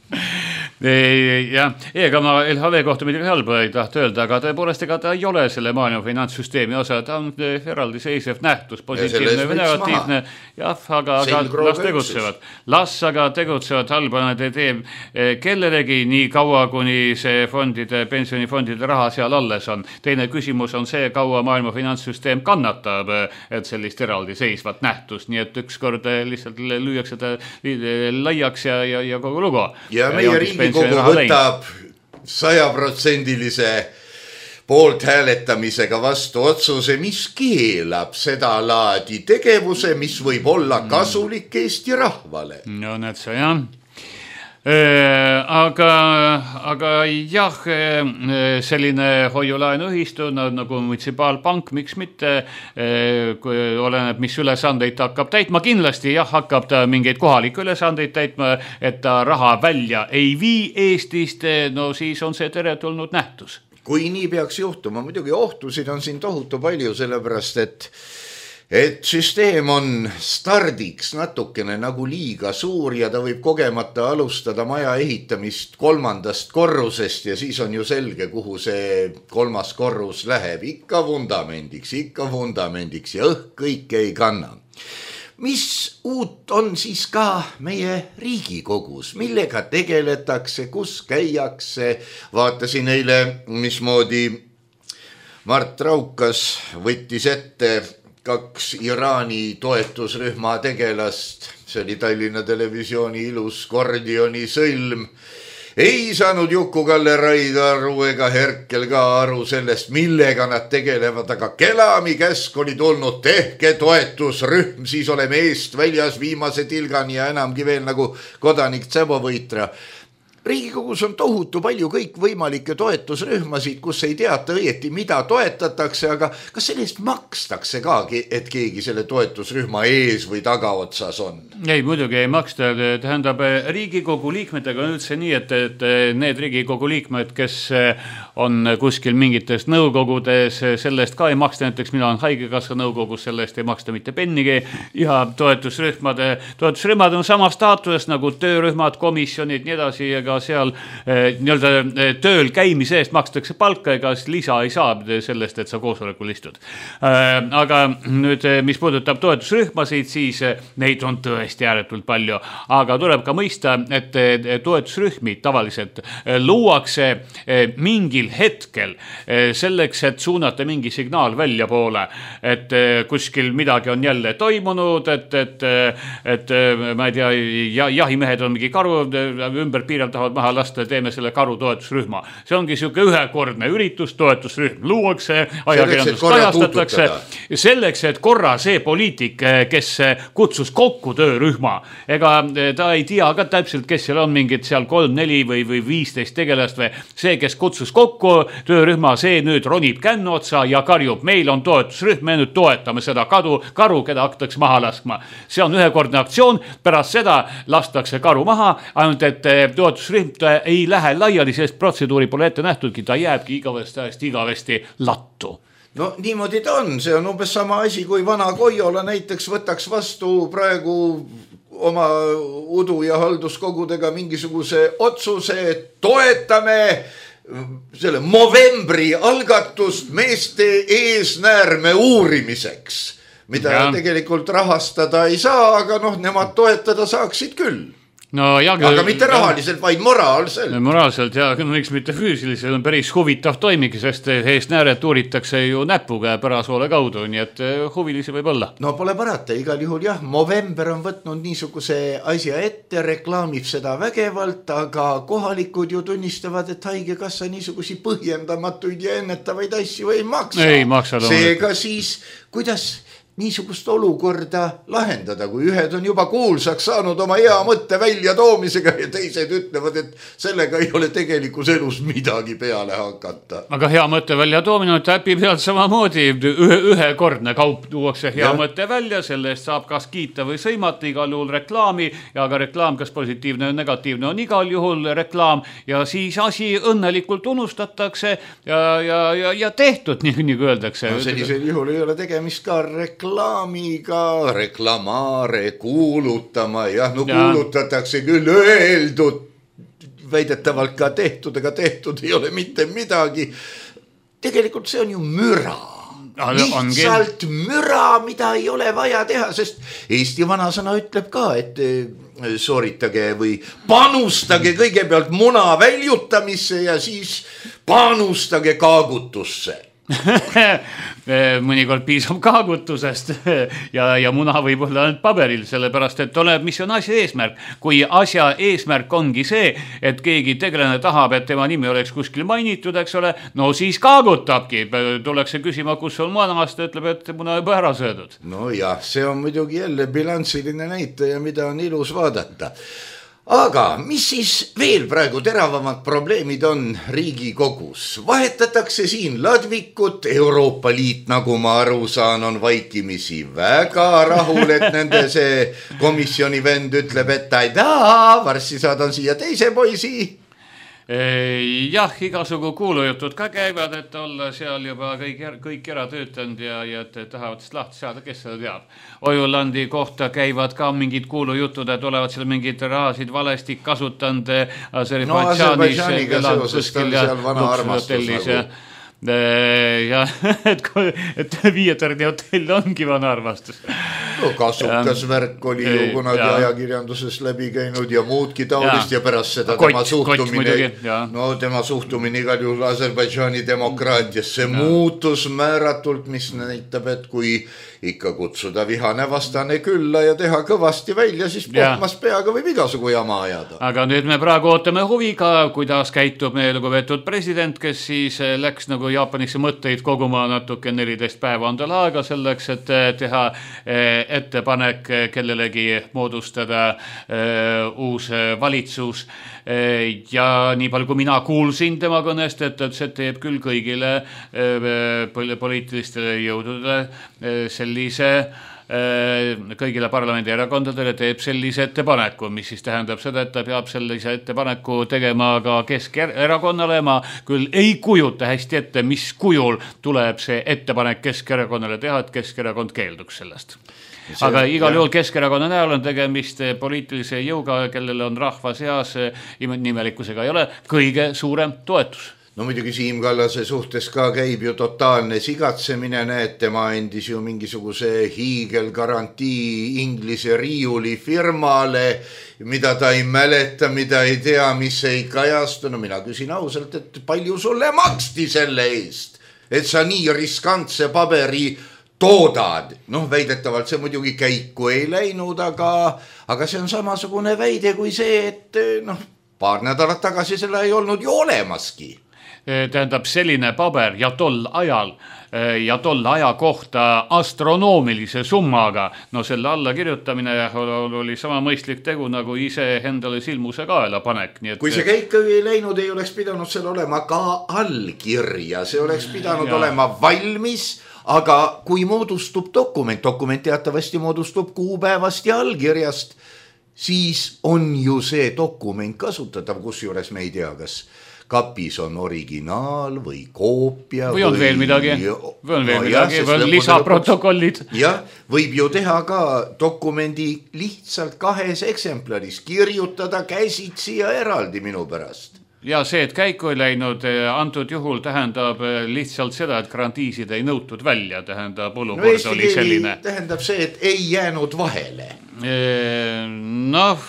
Ja, ega ma L H V kohta midagi halba ei tahta öelda, aga tõepoolest ega ta ei ole selle maailma finantssüsteemi osa, ta on eraldi seisev nähtus, positiivne või negatiivne, jah, aga, aga las tegutsevad. Las aga tegutsevad, halba nad ei tee kellelegi nii kaua, kuni see fondide, pensionifondide raha seal alles on. Teine küsimus on see, kaua maailma finantssüsteem kannatab, et sellist eraldi seisvat nähtust, nii et ükskord lihtsalt lüüakse ta laiaks ja, ja, ja kogu lugu. Ja meie riigi kogu võtab sajaprotsendilise poolt hääletamisega vastu otsuse, mis keelab seda laadi tegevuse, mis võib olla kasulik Eesti rahvale. No näed sa, jah. Aga, aga jah, selline hoiulaenuühistu nagu munitsipaalpank, miks mitte, kui oleneb, mis ülesandeid hakkab täitma, kindlasti jah, hakkab ta mingeid kohalikke ülesandeid täitma, et ta raha välja ei vii Eestist, no siis on see teretulnud nähtus. Kui nii peaks juhtuma, muidugi ohtusid on siin tohutu palju, sellepärast et et süsteem on stardiks natukene nagu liiga suur ja ta võib kogemata alustada maja ehitamist kolmandast korrusest ja siis on ju selge, kuhu see kolmas korrus läheb. Ikka vundamendiks, ikka vundamendiks ja õhk kõik ei kanna. Mis uut on siis ka meie Riigikogus, millega tegeletakse, kus käiakse? Vaatasin eile, mismoodi Mart Raukas võttis ette kaks Iraani toetusrühma tegelast, see oli Tallinna Televisiooni ilus kordioni sõlm. Ei saanud Juku-Kalle Raid aru ega Herkel ka aru sellest, millega nad tegelevad, aga Kelami käsk oli tulnud, tehke toetusrühm, siis oleme eest väljas viimase tilgani ja enamgi veel nagu kodanik Tsebovõitra. Riigikogus on tohutu palju kõik võimalikke toetusrühmasid, kus ei teata õieti, mida toetatakse, aga kas sellest makstakse ka, et keegi selle toetusrühma ees või tagaotsas on? Ei, muidugi ei maksta. Tähendab, Riigikogu liikmetega on üldse nii, et, et need Riigikogu liikmed, kes on kuskil mingites nõukogudes, sellest ka ei maksta. Näiteks mina on haigekassa nõukogus, sellest ei maksta mitte pennigi. Ja toetusrühmade, toetusrühmad on sama staatuses nagu töörühmad, komisjonid, nii edasi, ega seal eh, nii-öelda tööl käimise eest makstakse palka, ega lisa ei saa sellest, et sa koosolekul istud. Eh, aga nüüd, mis puudutab toetusrühmasid, siis neid on tõesti ääretult palju, aga tuleb ka mõista, et toetusrühmi tavaliselt luuakse mingi mingil hetkel selleks, et suunata mingi signaal välja poole, et kuskil midagi on jälle toimunud, et, et, et ma ei tea, jahimehed on mingi karu ümber piirel tahavad maha lasta, teeme selle karu toetusrühma. See ongi siuke ühekordne üritus, toetusrühm luuakse, ajakirjandus kajastatakse selleks, et korra see poliitik, kes kutsus kokku töörühma, ega ta ei tea ka täpselt, kes seal on mingid seal kolm, neli või, või viisteist tegelast või see, kes kutsus kokku töörühma, see nüüd ronib kännu otsa ja karjub, meil on toetusrühm, me nüüd toetame seda kadu, karu, keda hakatakse maha laskma. See on ühekordne aktsioon, pärast seda lastakse karu maha, ainult et toetusrühm ei lähe laiali, sest protseduuri pole ette nähtudki, ta jääbki igavesti, igavesti lattu. No niimoodi ta on, see on umbes sama asi, kui vana Koiola näiteks võtaks vastu praegu oma udu ja halduskogudega mingisuguse otsuse, toetame selle Movembri algatust meeste eesnäärme uurimiseks, mida ja. tegelikult rahastada ei saa, aga noh, nemad toetada saaksid küll. No, ja, aga mitte rahaliselt, vaid moraalselt. Moraalselt ja miks mitte füüsiliselt on päris huvitav toimigi, sest eesnääret uuritakse ju näpuga pärasoole kaudu, nii et huvilisi võib olla. No pole parata, igal juhul jah, Movember on võtnud niisuguse asja ette, reklaamib seda vägevalt, aga kohalikud ju tunnistavad, et haigekassa niisugusi põhjendamatuid ja ennetavaid asju ei maksa. Ei maksa. Seega siis, kuidas niisugust olukorda lahendada, kui ühed on juba kuulsaks saanud oma hea mõtte välja toomisega ja teised ütlevad, et sellega ei ole tegelikus elus midagi peale hakata. Aga hea mõtte välja toomine on täpi pealt samamoodi, ühe, ühekordne kaup tuuakse hea ja. mõtte välja, selle eest saab kas kiita või sõimata, igal juhul reklaami ja ka reklaam, kas positiivne või negatiivne on igal juhul reklaam ja siis asi õnnelikult unustatakse ja, ja, ja, ja tehtud, nii, nii kui öeldakse. No sellisel juhul ei ole tegemist ka reklaam reklaamiga, reklamaare kuulutama, jah, no ja. kuulutatakse küll öeldud, väidetavalt ka tehtud, aga tehtud ei ole mitte midagi. Tegelikult see on ju müra. Lihtsalt müra, mida ei ole vaja teha, sest Eesti vanasõna ütleb ka, et sooritage või panustage kõigepealt muna väljutamisse ja siis panustage kaagutusse. Mõnikord piisab kaagutusest ja, ja muna võib olla ainult paberil, sellepärast et oleneb, mis on asja eesmärk. Kui asja eesmärk ongi see, et keegi tegelane tahab, et tema nimi oleks kuskil mainitud, eks ole, no siis kaagutabki. Tullakse küsima, kus on munast, ütleb, et muna juba ära söödud. No jah, see on muidugi jälle bilanssiline näitaja, mida on ilus vaadata. Aga mis siis veel praegu teravamad probleemid on Riigikogus? Vahetatakse siin ladvikut, Euroopa Liit, nagu ma aru saan, on vaikimisi väga rahul, et nende see komisjoni vend ütleb, et ta ei taha, varsti saadan siia teise poisi. Jah, igasugu kuulujutud ka käivad, et olla seal juba kõik, kõik ära töötanud ja, ja et tahavad siis lahti saada, kes seda teab. Ojulandi kohta käivad ka mingid kuulujutud, et olevat seal mingid rahasid valesti kasutanud no Aserbaidžaniga seoses tal seal vana armastus nagu. Ja, et, et Viietarni hotell ongi vana armastus. No kasukas värk oli ju kunagi ajakirjanduses läbi käinud ja muudki taolist ja, ja pärast seda Kott, tema suhtumine, muidugi, no tema suhtumine igal juhul Aserbaidžani demokraatiasse ja. muutus määratult, mis näitab, et kui ikka kutsuda vihane vastane külla ja teha kõvasti välja, siis pohmas peaga võib igasugu jama ajada. Aga nüüd me praegu ootame huviga, kuidas käitub meie lugupeetud president, kes siis läks nagu Jaapanisse mõtteid koguma natuke neliteist päeva on tal aega selleks, et teha ettepanek kellelegi moodustada uus valitsus ja nii palju kui mina kuulsin tema kõnest, et see teeb küll kõigile poliitilistele jõududele sellise kõigile parlamendi erakondadele teeb sellise ettepaneku, mis siis tähendab seda, et ta peab sellise ettepaneku tegema ka Keskerakonnale. Ma küll ei kujuta hästi ette, mis kujul tuleb see ettepanek Keskerakonnale teha, et Keskerakond keelduks sellest. See, aga igal juhul Keskerakonna näol on tegemist poliitilise jõuga, kellele on rahva seas, nimelikkusega ei ole, kõige suurem toetus. no muidugi Siim Kallase suhtes ka käib ju totaalne sigatsemine, näed, tema andis ju mingisuguse hiigelgarantii Inglise riiuli firmale, mida ta ei mäleta, mida ei tea, mis ei kajastu. No mina küsin ausalt, et palju sulle maksti selle eest, et sa nii riskantse paberi toodad. Noh, väidetavalt see muidugi käiku ei läinud, aga, aga see on samasugune väide kui see, et noh, paar nädalat tagasi selle ei olnud ju olemaski. Tähendab selline paber ja tol ajal ja tol aja kohta astronoomilise summaga. No selle alla kirjutamine oli sama mõistlik tegu nagu ise endale silmuse kaela panek. Nii et... Kui see käik ei läinud, ei oleks pidanud seal olema ka allkirja. See oleks pidanud ja. olema valmis, aga kui moodustub dokument, dokument teatavasti moodustub kuupäevast ja allkirjast, siis on ju see dokument kasutatav, kus juures me ei tea, kas kapis on originaal või koopia. Või on või... veel midagi, või on veel no, midagi, või on lisaprotokollid. Jah, võib ju teha ka dokumendi lihtsalt kahes eksemplaris, kirjutada käsitsi ja eraldi minu pärast. Ja see, et käiku ei läinud, antud juhul tähendab lihtsalt seda, et garantiisid ei nõutud välja, tähendab olukord no, oli selline. Tähendab see, et ei jäänud vahele. Noh...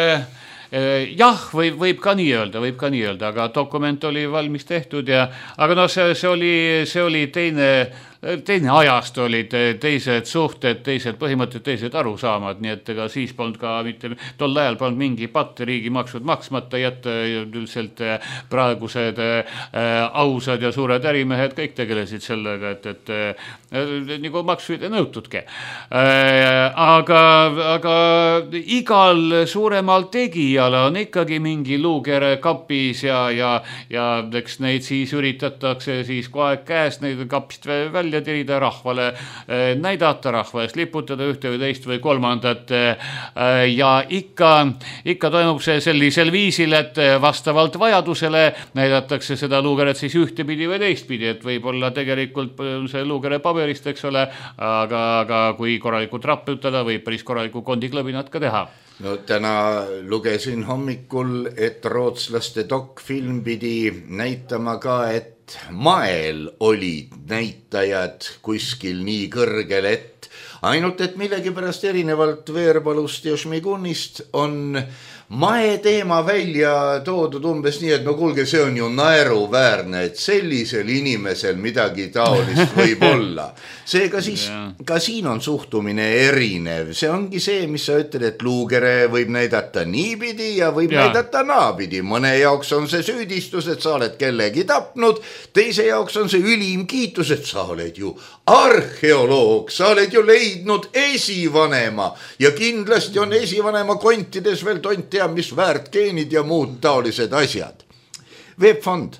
Jah, võib, võib ka nii öelda, võib ka nii öelda, aga dokument oli valmis tehtud ja, aga no see, see oli, see oli teine, teine ajast olid teised suhted, teised põhimõtted, teised arusaamad, nii et ega siis polnud ka mitte, tol ajal polnud mingi patt riigi maksud maksmata jätta, üldiselt praegused äh, ausad ja suured ärimehed kõik tegelesid sellega, et, et äh, nagu maksuid ei nõutudki. Äh, aga, aga igal suuremal tegijal on ikkagi mingi luukere kapis ja, ja, ja eks neid siis üritatakse siis kogu aeg käest neid kapist välja tirida rahvale, näidata rahva eest, liputada ühte või teist või kolmandat ja ikka, ikka toimub see sellisel viisil, et vastavalt vajadusele näidatakse seda luugeret siis ühtepidi või teistpidi, et võib-olla tegelikult see luugere paberist, eks ole, aga, aga kui korralikult rapputada, võib päris korraliku kondiklõbinat ka teha. No täna lugesin hommikul, et rootslaste dokfilm pidi näitama ka, et mael olid näitajad kuskil nii kõrgel, et ainult, et millegipärast erinevalt Veerpalust ja Šmigunist on mae teema välja toodud umbes nii, et no kuulge, see on ju naeruväärne, et sellisel inimesel midagi taolist võib olla. Seega siis ka siin on suhtumine erinev. See ongi see, mis sa ütled, et luugere võib näidata niipidi ja võib ja. näidata naapidi. Mõne jaoks on see süüdistus, et sa oled kellegi tapnud, teise jaoks on see ülim kiitus, et sa oled ju arheoloog, sa oled ju leidnud esivanema ja kindlasti on esivanema kontides veel tont tea, mis väärt geenid ja muud taolised asjad. Veebfond.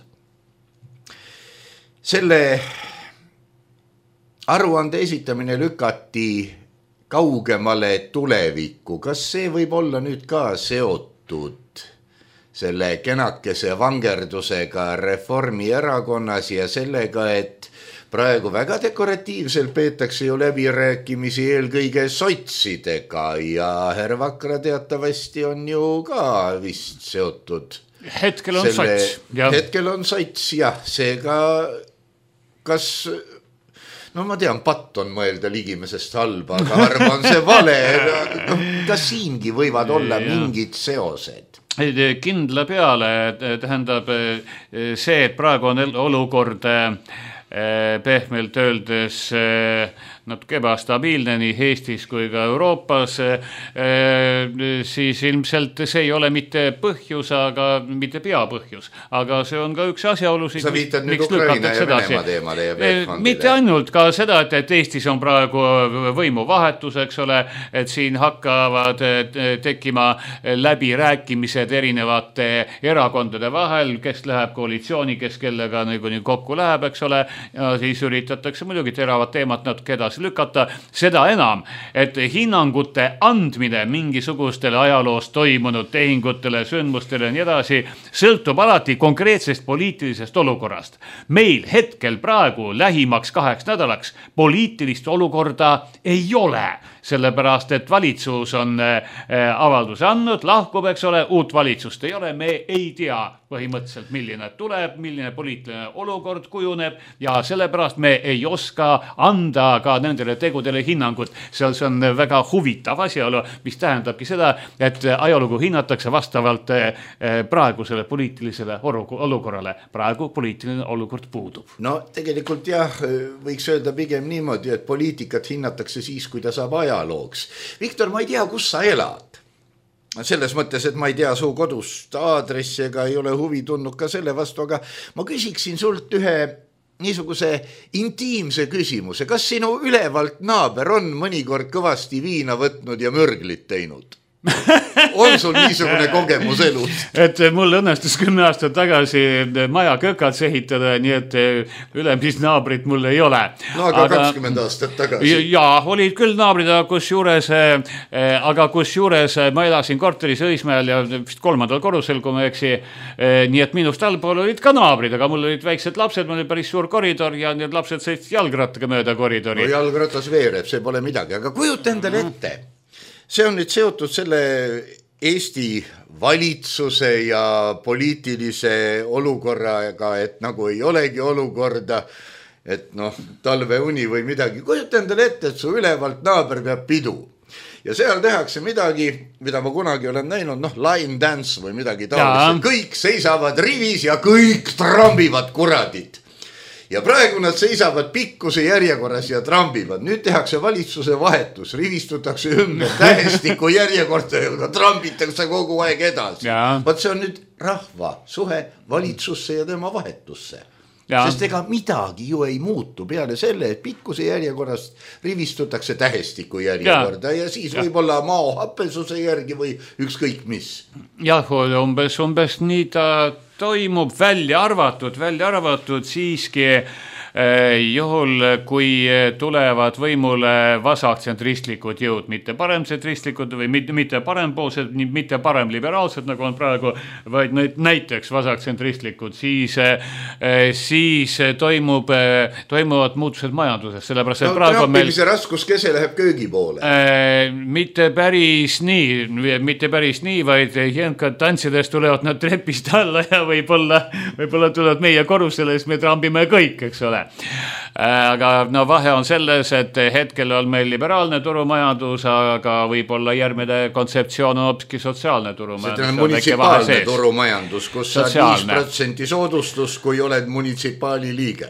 Selle aruande esitamine lükati kaugemale tulevikku. Kas see võib olla nüüd ka seotud selle kenakese vangerdusega Reformierakonnas ja sellega, et praegu väga dekoratiivselt peetakse ju läbirääkimisi eelkõige sotsidega ja Herr Vakra teatavasti on ju ka vist seotud. Hetkel on selle... sots. Ja. Hetkel on sots, jah. Seega kas... No ma tean, patt on mõelda ligimesest halba, aga harva on see vale. Kas siingi võivad olla mingid seosed? Kindla peale tähendab see, et praegu on olukord pehmelt öeldes natuke ebastabiilne nii Eestis kui ka Euroopas, siis ilmselt see ei ole mitte põhjus, aga mitte peapõhjus. Aga see on ka üks asjaolusid. Sa viitad nüüd Ukraina ja Venemaa teemale ja Veefondile. Mitte ainult ka seda, et Eestis on praegu võimuvahetus, eks ole, et siin hakkavad tekkima läbirääkimised erinevate erakondade vahel, kes läheb koalitsiooni, kes kellega nagu kokku läheb, eks ole, ja siis üritatakse muidugi teravat teemat natuke edasi lükata, seda enam, et hinnangute andmine mingisugustele ajaloos toimunud tehingutele, sündmustele ja nii edasi sõltub alati konkreetsest poliitilisest olukorrast. Meil hetkel praegu lähimaks kaheks nädalaks poliitilist olukorda ei ole, sellepärast et valitsus on avalduse andnud, lahkub, eks ole, uut valitsust ei ole, me ei tea põhimõtteliselt, milline tuleb, milline poliitiline olukord kujuneb ja sellepärast me ei oska anda ka nendele tegudele hinnangut. See on väga huvitav asjaolu, mis tähendabki seda, et ajalugu hinnatakse vastavalt praegusele poliitilisele olukorrale. Praegu poliitiline olukord puudub. No tegelikult jah, võiks öelda pigem niimoodi, et poliitikat hinnatakse siis, kui ta saab ajalooks. Viktor, ma ei tea, kus sa elad. Selles mõttes, et ma ei tea su kodust aadressi ega ei ole huvi tundnud ka selle vastu, aga ma küsiksin sult ühe niisuguse intiimse küsimuse. Kas sinu ülevalt naaber on mõnikord kõvasti viina võtnud ja mürglit teinud? On sul niisugune kogemus elus? Et mul õnnestus kümme aastat tagasi maja kökats ehitada, nii et ülemist naabrit mul ei ole. No aga, aga kakskümmend aastat tagasi. Jaa, olid küll naabrid, aga kus juures, aga kus juures ma elasin korteris Õismäel ja vist kolmandal korrusel, kui ma eksi. Nii et minust allpool olid ka naabrid, aga mul olid väiksed lapsed, mul oli päris suur koridor ja need lapsed sõitsid jalgrattaga mööda koridori. No jalgratas veereb, see pole midagi, aga kujuta endale ette. See on nüüd seotud selle Eesti valitsuse ja poliitilise olukorraga, et nagu ei olegi olukorda, et noh, talveuni või midagi. Kujuta endale ette, et su ülevalt naaber peab pidu. Ja seal tehakse midagi, mida ma kunagi olen näinud, noh, line dance või midagi taolist. Kõik seisavad rivis ja kõik trambivad kuradid. Ja praegu nad seisavad pikkuse järjekorras ja trambivad. Nüüd tehakse valitsuse vahetus, rivistutakse ümber, tähestiku järjekorda ja trambitakse kogu aeg edasi. Vaat see on nüüd rahva suhe valitsusse ja tema vahetusse. Ja. Sest ega midagi ju ei muutu peale selle, et pikkuse järjekorrast rivistutakse tähestiku järjekorda ja, ja siis ja. Võib-olla mao happesuse järgi või ükskõik mis. Jah, umbes, umbes nii ta toimub, välja arvatud, välja arvatud siiski juhul, kui tulevad võimule vasaksentristlikud jõud, mitte paremtsentristlikud või mitte parempoolsed, mitte paremliberaalsed, nagu on praegu, vaid näiteks vasaksentristlikud, siis, siis toimub, toimuvad muutused majanduses. Sellepärast, et no, praegu meil... see raskuskese läheb köögi poole. Äh, mitte päris nii, mitte päris nii, vaid jõnkad tantsides tulevad nad trepist alla ja võib-olla, võib-olla tulevad meie korrusele, siis me trambime kõik, eks ole. Aga no vahe on selles, et hetkel on meil liberaalne turumajandus, aga võib-olla järgmine kontseptsioon on hoopiski sotsiaalne turumajandus. See on munitsipaalne turumajandus, kus saad viis protsenti soodustust, kui oled munitsipaali liige.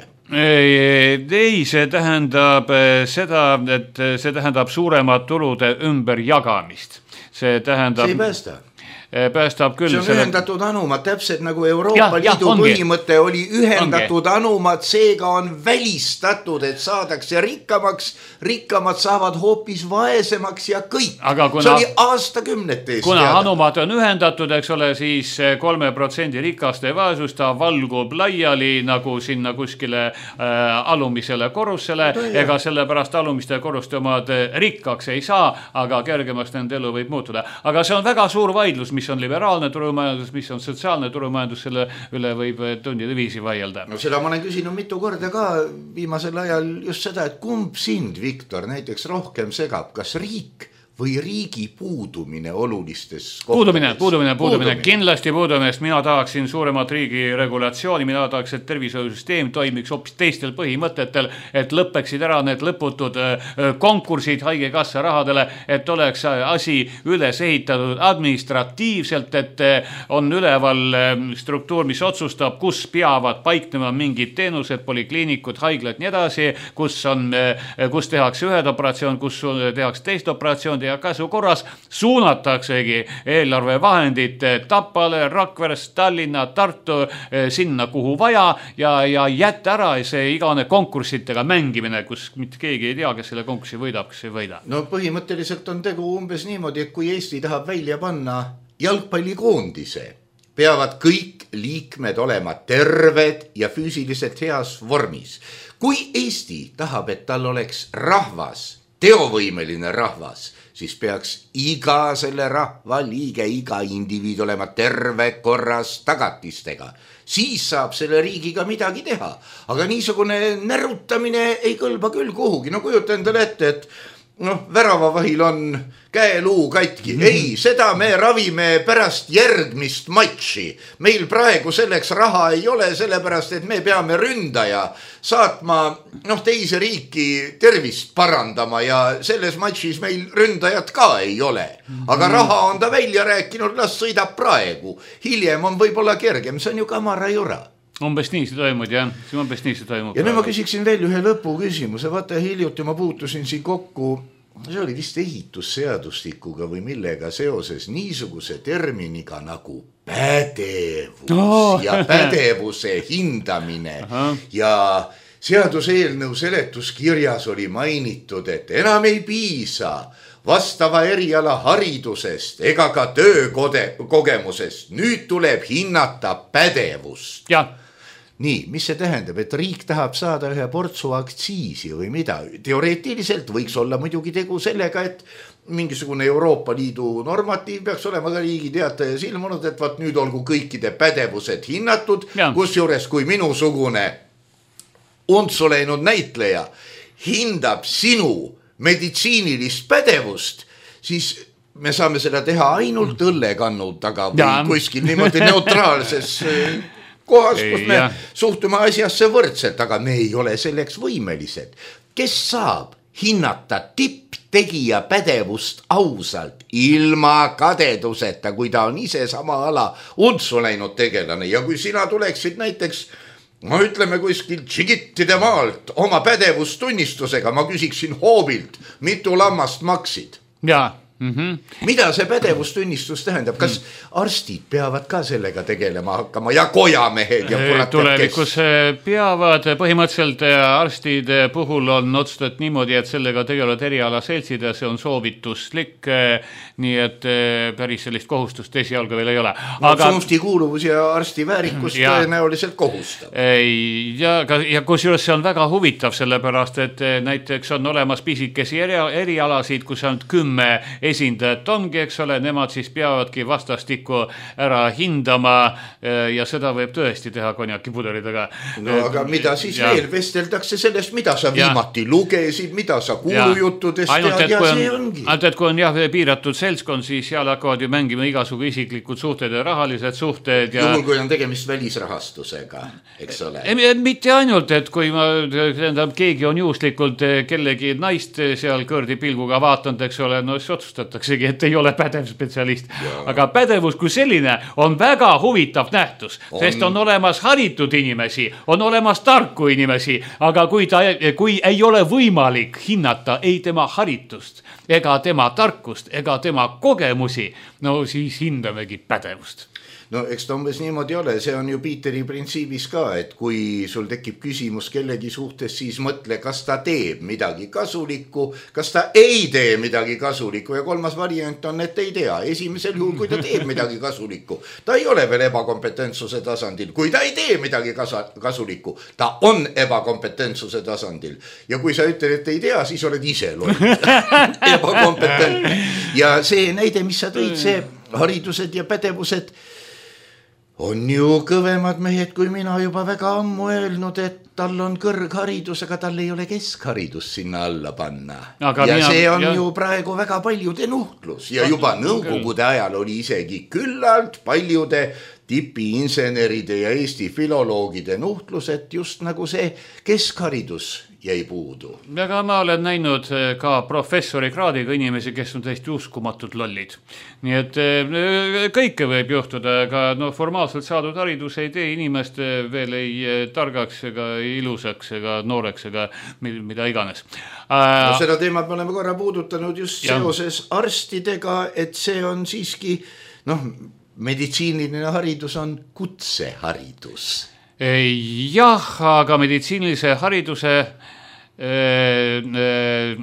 Ei, see tähendab seda, et see tähendab suuremat tulude ümberjagamist. See tähendab... See ei päästa. Päästab küll. See on ühendatud anumad, täpselt nagu Euroopa ja, Liidu ja, põhimõte oli ühendatud ongi. Anumad, seega on välistatud, et saadakse rikkamaks, rikkamad saavad hoopis vaesemaks ja kõik. Kuna, see oli aastakümnete eest. Kuna teada. Anumad on ühendatud, eks ole, siis kolme protsendi rikaste vaesus, ta valgub laiali nagu sinna kuskile äh, alumisele korrusele, no, ega sellepärast alumiste korruste omad rikkaks ei saa, aga kergemaks nende elu võib muutuda. Aga see on väga suur vaidlus, mis on liberaalne turumajandus, mis on sotsiaalne turumajandus, selle üle võib tundide viisi vaielda. No seda ma olen küsinud mitu korda ka viimasel ajal just seda, et kumb sind, Viktor, näiteks rohkem segab, kas riik või riigi puudumine olulistes kohtades? Puudumine, puudumine, puudumine, kindlasti puudumine, sest mina tahaksin suuremat riigi regulatsiooni, mina tahaks, et tervishoiusüsteem toimiks hoopis teistel põhimõtetel, et lõppeksid ära need lõputud konkursid haigekassa rahadele, et oleks asi üles ehitatud administratiivselt, et on üleval struktuur, mis otsustab, kus peavad paiknema mingid teenused, polikliinikud, haiglad, nii edasi, kus, on, kus tehakse ühed operatsioon, kus tehakse teist operatsioon ja käsu korras suunataksegi eelarvevahendid Tapale, Rakveres, Tallinna, Tartu, sinna kuhu vaja ja, ja jätta ära see igane konkursitega mängimine, kus mitte keegi ei tea, kes selle konkursi võidab, kes ei võida. No põhimõtteliselt on tegu umbes niimoodi, et kui Eesti tahab välja panna jalgpallikoondise, peavad kõik liikmed olema terved ja füüsiliselt heas vormis. Kui Eesti tahab, et tal oleks rahvas, teovõimeline rahvas, siis peaks iga selle rahva liige, iga indiviid olema terve korras tagatistega. Siis saab selle riigiga midagi teha. Aga niisugune närutamine ei kõlba küll kuhugi. No kujuta endale ette, et noh, väravavahil on käeluu katki. Mm-hmm. Ei, seda me ravime pärast järgmist matši. Meil praegu selleks raha ei ole, sellepärast, et me peame ründaja saatma noh, teise riiki tervist parandama ja selles matšis meil ründajat ka ei ole. Aga raha on ta välja rääkinud, las sõidab praegu. Hiljem on võib-olla kergem, see on ju kamara jura. Umbes nii see toimub, jah. See umbes nii see toimub. Ja nüüd ma küsiksin veel ühe lõpu küsimuse. Vaata, hiljuti ma puutusin siin kokku, see oli vist ehitusseadustikuga või millega seoses niisuguse terminiga nagu pädevus oh. ja pädevuse hindamine. Aha. Ja seaduseelnõu seletuskirjas oli mainitud, et enam ei piisa vastava eriala haridusest ega ka töökogemusest. Nüüd tuleb hinnata pädevust. Jah. Nii, mis see tähendab, et riik tahab saada ühe portsu aktsiisi või mida? Teoreetiliselt võiks olla muidugi tegu sellega, et mingisugune Euroopa Liidu normatiiv peaks olema ka riigi teatajas ilmunud, et vaat nüüd olgu kõikide pädevused hinnatud, ja. Kus juures kui minusugune untsu läinud näitleja hindab sinu meditsiinilist pädevust, siis me saame seda teha ainult õllekannud taga või ja. Kuskil niimoodi neutraalses kohas, kus me ja. Suhtume asjasse võrdselt, aga me ei ole selleks võimelised. Kes saab hinnata tipptegija pädevust ausalt, ilma kadeduseta, kui ta on ise sama ala untsu läinud tegelane ja kui sina tuleksid näiteks ma ütleme kuskil Tšigittide maalt oma pädevustunnistusega, ma küsiksin hoobilt, mitu lammast maksid? Jaa. Mm-hmm. Mida see pädevustunnistus tähendab? Kas arstid peavad ka sellega tegelema hakkama ja kojamehed ja kurat, tulevikus kes... peavad põhimõtteliselt arstid puhul on otsustat niimoodi, et sellega tegelevad eriala seltsid ja see on soovituslik, nii et päris sellist kohustust esialgu veel ei ole. Aga... No, sunfti kuuluvus ja arsti väärikust ja... tõenäoliselt kohustab. Ja, ja kusjuures see on väga huvitav, sellepärast, et näiteks on olemas pisikesi erialasid, kus on kümme esindajad ongi, eks ole, nemad siis peavadki vastastikku ära hindama ja seda võib tõesti teha konjakipudelidega. No aga mida siis ja. Veel vesteldakse sellest, mida sa viimati ja. Lugesid, mida sa kuulujuttudest ainult, tead ja on, see ongi. Ainult, et kui on jah, piiratud seltskond, siis seal hakkavad ju mängima igasugu isiklikud suhted ja rahalised suhted. Ja... Juhul, kui on tegemist välisrahastusega, eks ole. Mitte ainult, et kui ma, tähendab, keegi on juhuslikult kellegi naist seal kõrdi pilguga vaatanud, eks ole, no siis otsustataksegi, et ei ole pädev spetsialist. Ja. Aga pädevus kui selline on väga huvitav nähtus, on... sest on olemas haritud inimesi, on olemas tarku inimesi, aga kui, ta, kui ei ole võimalik hinnata ei tema haritust, ega tema tarkust, ega tema kogemusi, no siis hindamegi pädevust. No eks ta umbes niimoodi ole, see on ju Piiteri printsiibis ka, et kui sul tekib küsimus kellegi suhtes, siis mõtle, kas ta teeb midagi kasulikku, kas ta ei tee midagi kasulikku ja kolmas variant on, et ei tea. Esimesel juhul, kui ta teeb midagi kasulikku, ta ei ole veel ebakompetentsuse tasandil. Kui ta ei tee midagi kasulikku, ta on ebakompetentsuse tasandil. Ja kui sa ütled, et ei tea, siis oled ise loll. Ebakompetentne. Ja see näide, mis sa tõid, see haridused ja pädevused on ju kõvemad mehed, kui mina juba väga ammu öelnud, et tal on kõrgharidus, aga tal ei ole keskharidus sinna alla panna. Aga ja mina, see on ja... ju praegu väga paljude nuhtlus ja juba nõukogude ajal oli isegi küllalt paljude tipiinseneride ja Eesti filoloogide nuhtlus, et just nagu see keskharidus jäi puudu. Aga ma olen näinud ka professori kraadiga inimesi, kes on täiesti uskumatud lollid. Nii et kõike võib juhtuda, aga no, formaalselt saadud haridus ei tee inimest veel ei targaks ega ilusaks ega nooreks ega mida iganes. No, seda teemat me oleme korra puudutanud just ja. Seoses arstidega, et see on siiski, noh, meditsiiniline haridus on kutseharidus. Jah, aga meditsiinilise hariduse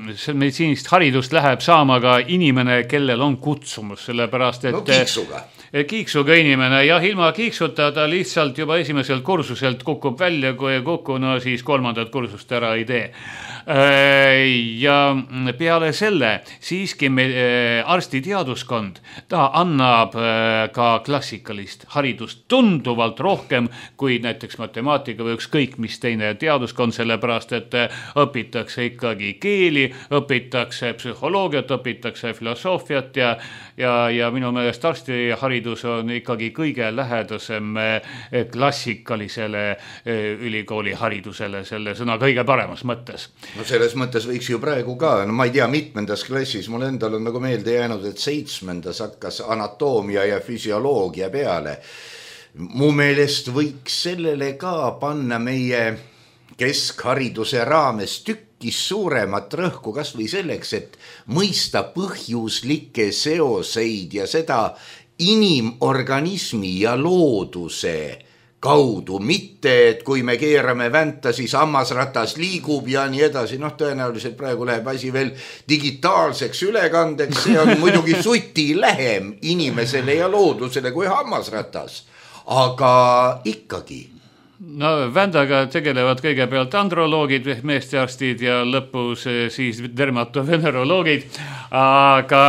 meditsiinist haridust läheb saama ka inimene, kellel on kutsumus, sellepärast et no, kiksuga. kiiksuga inimene, jah, ilma kiiksuta ta lihtsalt juba esimeselt kursuselt kukub välja, kui ei kuku, no siis kolmandat kursust ära ei tee. Ja peale selle siiski me, arstiteaduskond, ta annab ka klassikalist haridust tunduvalt rohkem kui näiteks matemaatika või ükskõik mis teine teaduskond, sellepärast et õpitakse ikkagi keeli, õpitakse psühholoogiat, õpitakse filosoofiat ja, ja, ja minu meelest arstiharidus on ikkagi kõige lähedasem klassikalisele ülikooli haridusele selle sõna kõige paremas mõttes. No selles mõttes võiks ju praegu ka, no ma ei tea, mitmendas klassis, mul endal on nagu meelde jäänud, et seitsmendas hakkas anatoomia ja füsioloogia peale. Mu meelest võiks sellele ka panna meie keskhariduse raames tükkis suuremat rõhku kas või selleks, et mõista põhjuslikke seoseid ja seda inimorganismi ja looduse kaudu, mitte et kui me keerame vänta, siis hammasratas liigub ja nii edasi, noh tõenäoliselt praegu läheb asi veel digitaalseks ülekandeks, see on muidugi suti lähem inimesele ja loodusele kui hammasratas, aga ikkagi. No vändaga tegelevad kõigepealt androloogid, meestearstid ja lõpus siis dermatoveneroloogid, aga...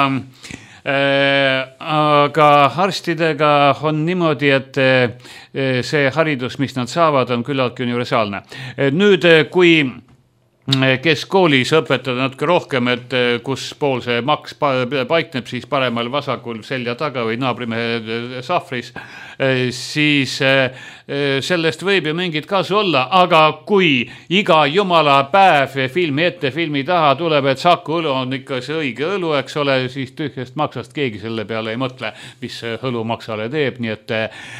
aga arstidega on niimoodi, et see haridus, mis nad saavad, on küllaltki universaalne. Nüüd, kui keskkoolis õpetada natuke rohkem, et kus pool see maks paikneb, siis paremal vasakul selja taga või naabrimehe sahvris, siis sellest võib ju mingit kasu olla, aga kui iga jumala päev filmi ette, filmi taha tuleb, et Saku õlu on ikka see õige õlu, eks ole, siis tühjast maksast keegi selle peale ei mõtle, mis õlu maksale teeb, nii et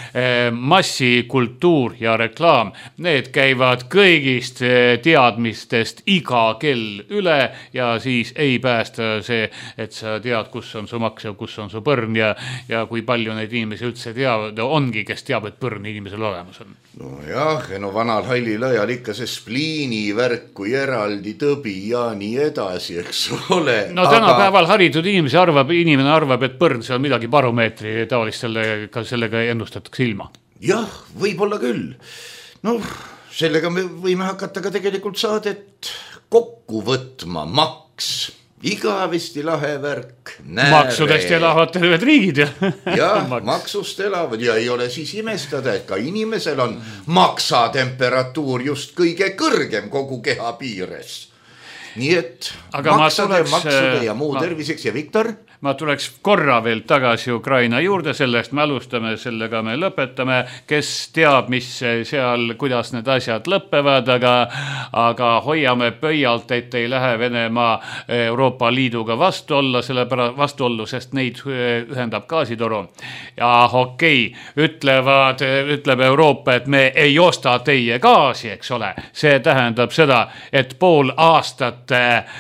massikultuur ja reklaam, need käivad kõigist teadmistest iga kell üle ja siis ei päästa see, et sa tead, kus on su maks ja kus on su põrn ja, ja kui palju neid inimesi üldse teavad, ongi, kes teab, et põrn inimesel olemas on. No jah, no vanal hallil ajal ikka see spliini värk kui eraldi tõbi ja nii edasi, eks ole. No tänapäeval aga... haritud inimese arvab, inimene arvab, et põrn see on midagi baromeetri taolist, sellega, sellega ennustatakse ilma. Jah, võib-olla küll. No sellega me võime hakata ka tegelikult saadet kokku võtma, maks. Igavesti lahe värk. Maksudest elavad terved riigid. Ja, ja maksust elavad ja ei ole siis imestada, et ka inimesel on maksatemperatuur just kõige kõrgem kogu keha piires. Nii et aga maksade, tuleks, maksude ja muu ma... terviseks ja Viktor? Ma tuleks korra veel tagasi Ukraina juurde, sellest me alustame, sellega me lõpetame, kes teab, mis seal, kuidas need asjad lõppevad, aga, aga hoiame pöialt, et ei lähe Venemaa Euroopa Liiduga vastu olla, selle pärast vastu ollu, sest neid ühendab gaasitoru. Ja okei, ütlevad, ütleb Euroopa, et me ei osta teie gaasi, eks ole. See tähendab seda, et pool aastat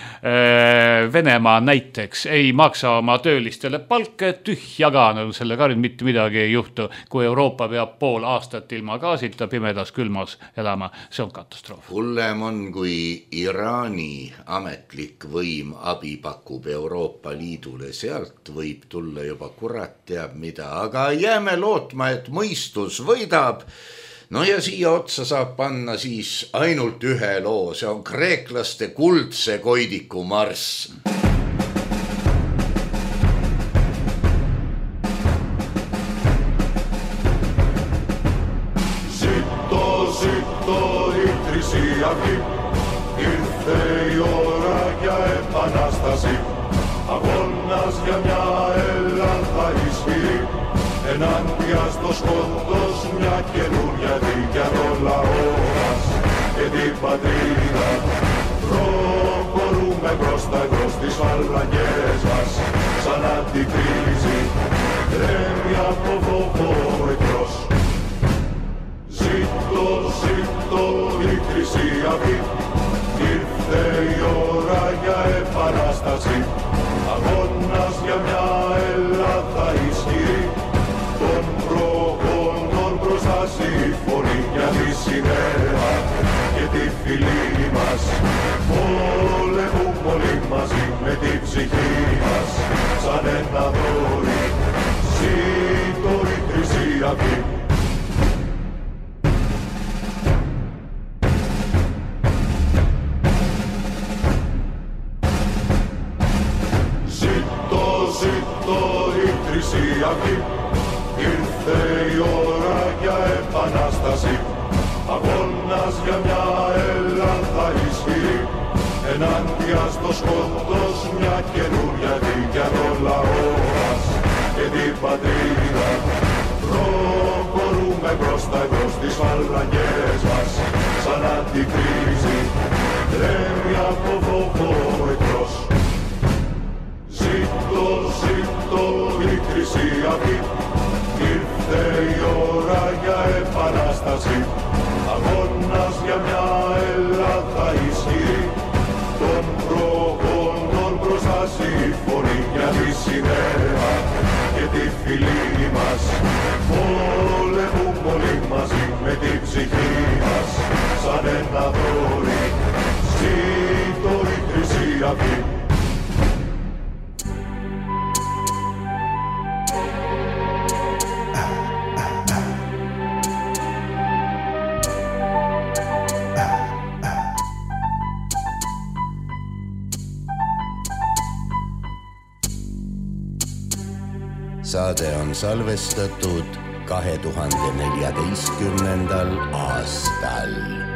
Venemaa näiteks ei maksa oma töölistele palke, tühjaga, no sellega mitte midagi ei juhtu, kui Euroopa peab pool aastat ilma gaasita pimedas külmas elama, see on katastroof. Hullem on, kui Iraani ametlik võim abi pakub Euroopa Liidule, sealt võib tulla juba kurat teab mida, aga jääme lootma, et mõistus võidab. No ja siia otsa saab panna siis ainult ühe loo, see on kreeklaste kuldse koidiku marss. Sitto, sitto, litrisiakin, ήρθε η ώρα για επανάσταση. Αγώνας για μια Ελλάδα ισχυρή, ενάντια στο σκότος μια καινούρια δίκαια το λαό μας και την πατρίδα. Προχωρούμε μπροστά εδώ στις φαλαγιές μας, σαν αντικρίζει τρέμει από φόβο εχθρός. Ζήτω, ζήτω η χρυσή αυγή, ήρθε η ώρα για επανάσταση. Αγώνας για μια Ελλάδα ισχυρή, των προχώντων μπροστά συμφωνεί για τη συνέρα και τη φιλή μας. Πολεμούμε όλοι μαζί με την ψυχή μας, σαν ένα δόρυ. Ζήτω Χρυσή Αυγή. Ήρθε η ώρα για επανάσταση, αγώνας για μια Ελλάδα ισχυρή, ενάντια στο σκότος μια καινούρια για το λαό μας και την πατρίδα. Προχωρούμε μπροστά εμπρός τις φαλαγγές μας, σαν αντικρίζει τρέμει από φόβο εκτός. Ζήτω, ζήτω η Χρυσή Αυγή, ήρθε η ώρα για επανάσταση, αγώνας για μια Ελλάδα ισχυρή, των προγόντων μπροστά συμφωνεί για τη συνέρα και τη φιλή μας. Πολεμούμε όλοι μαζί με την ψυχή μας, σαν ένα δόρυ, ζήτω η Χρυσή Αυγή. Saade on salvestatud kahe tuhande neljateistkümnendal aastal.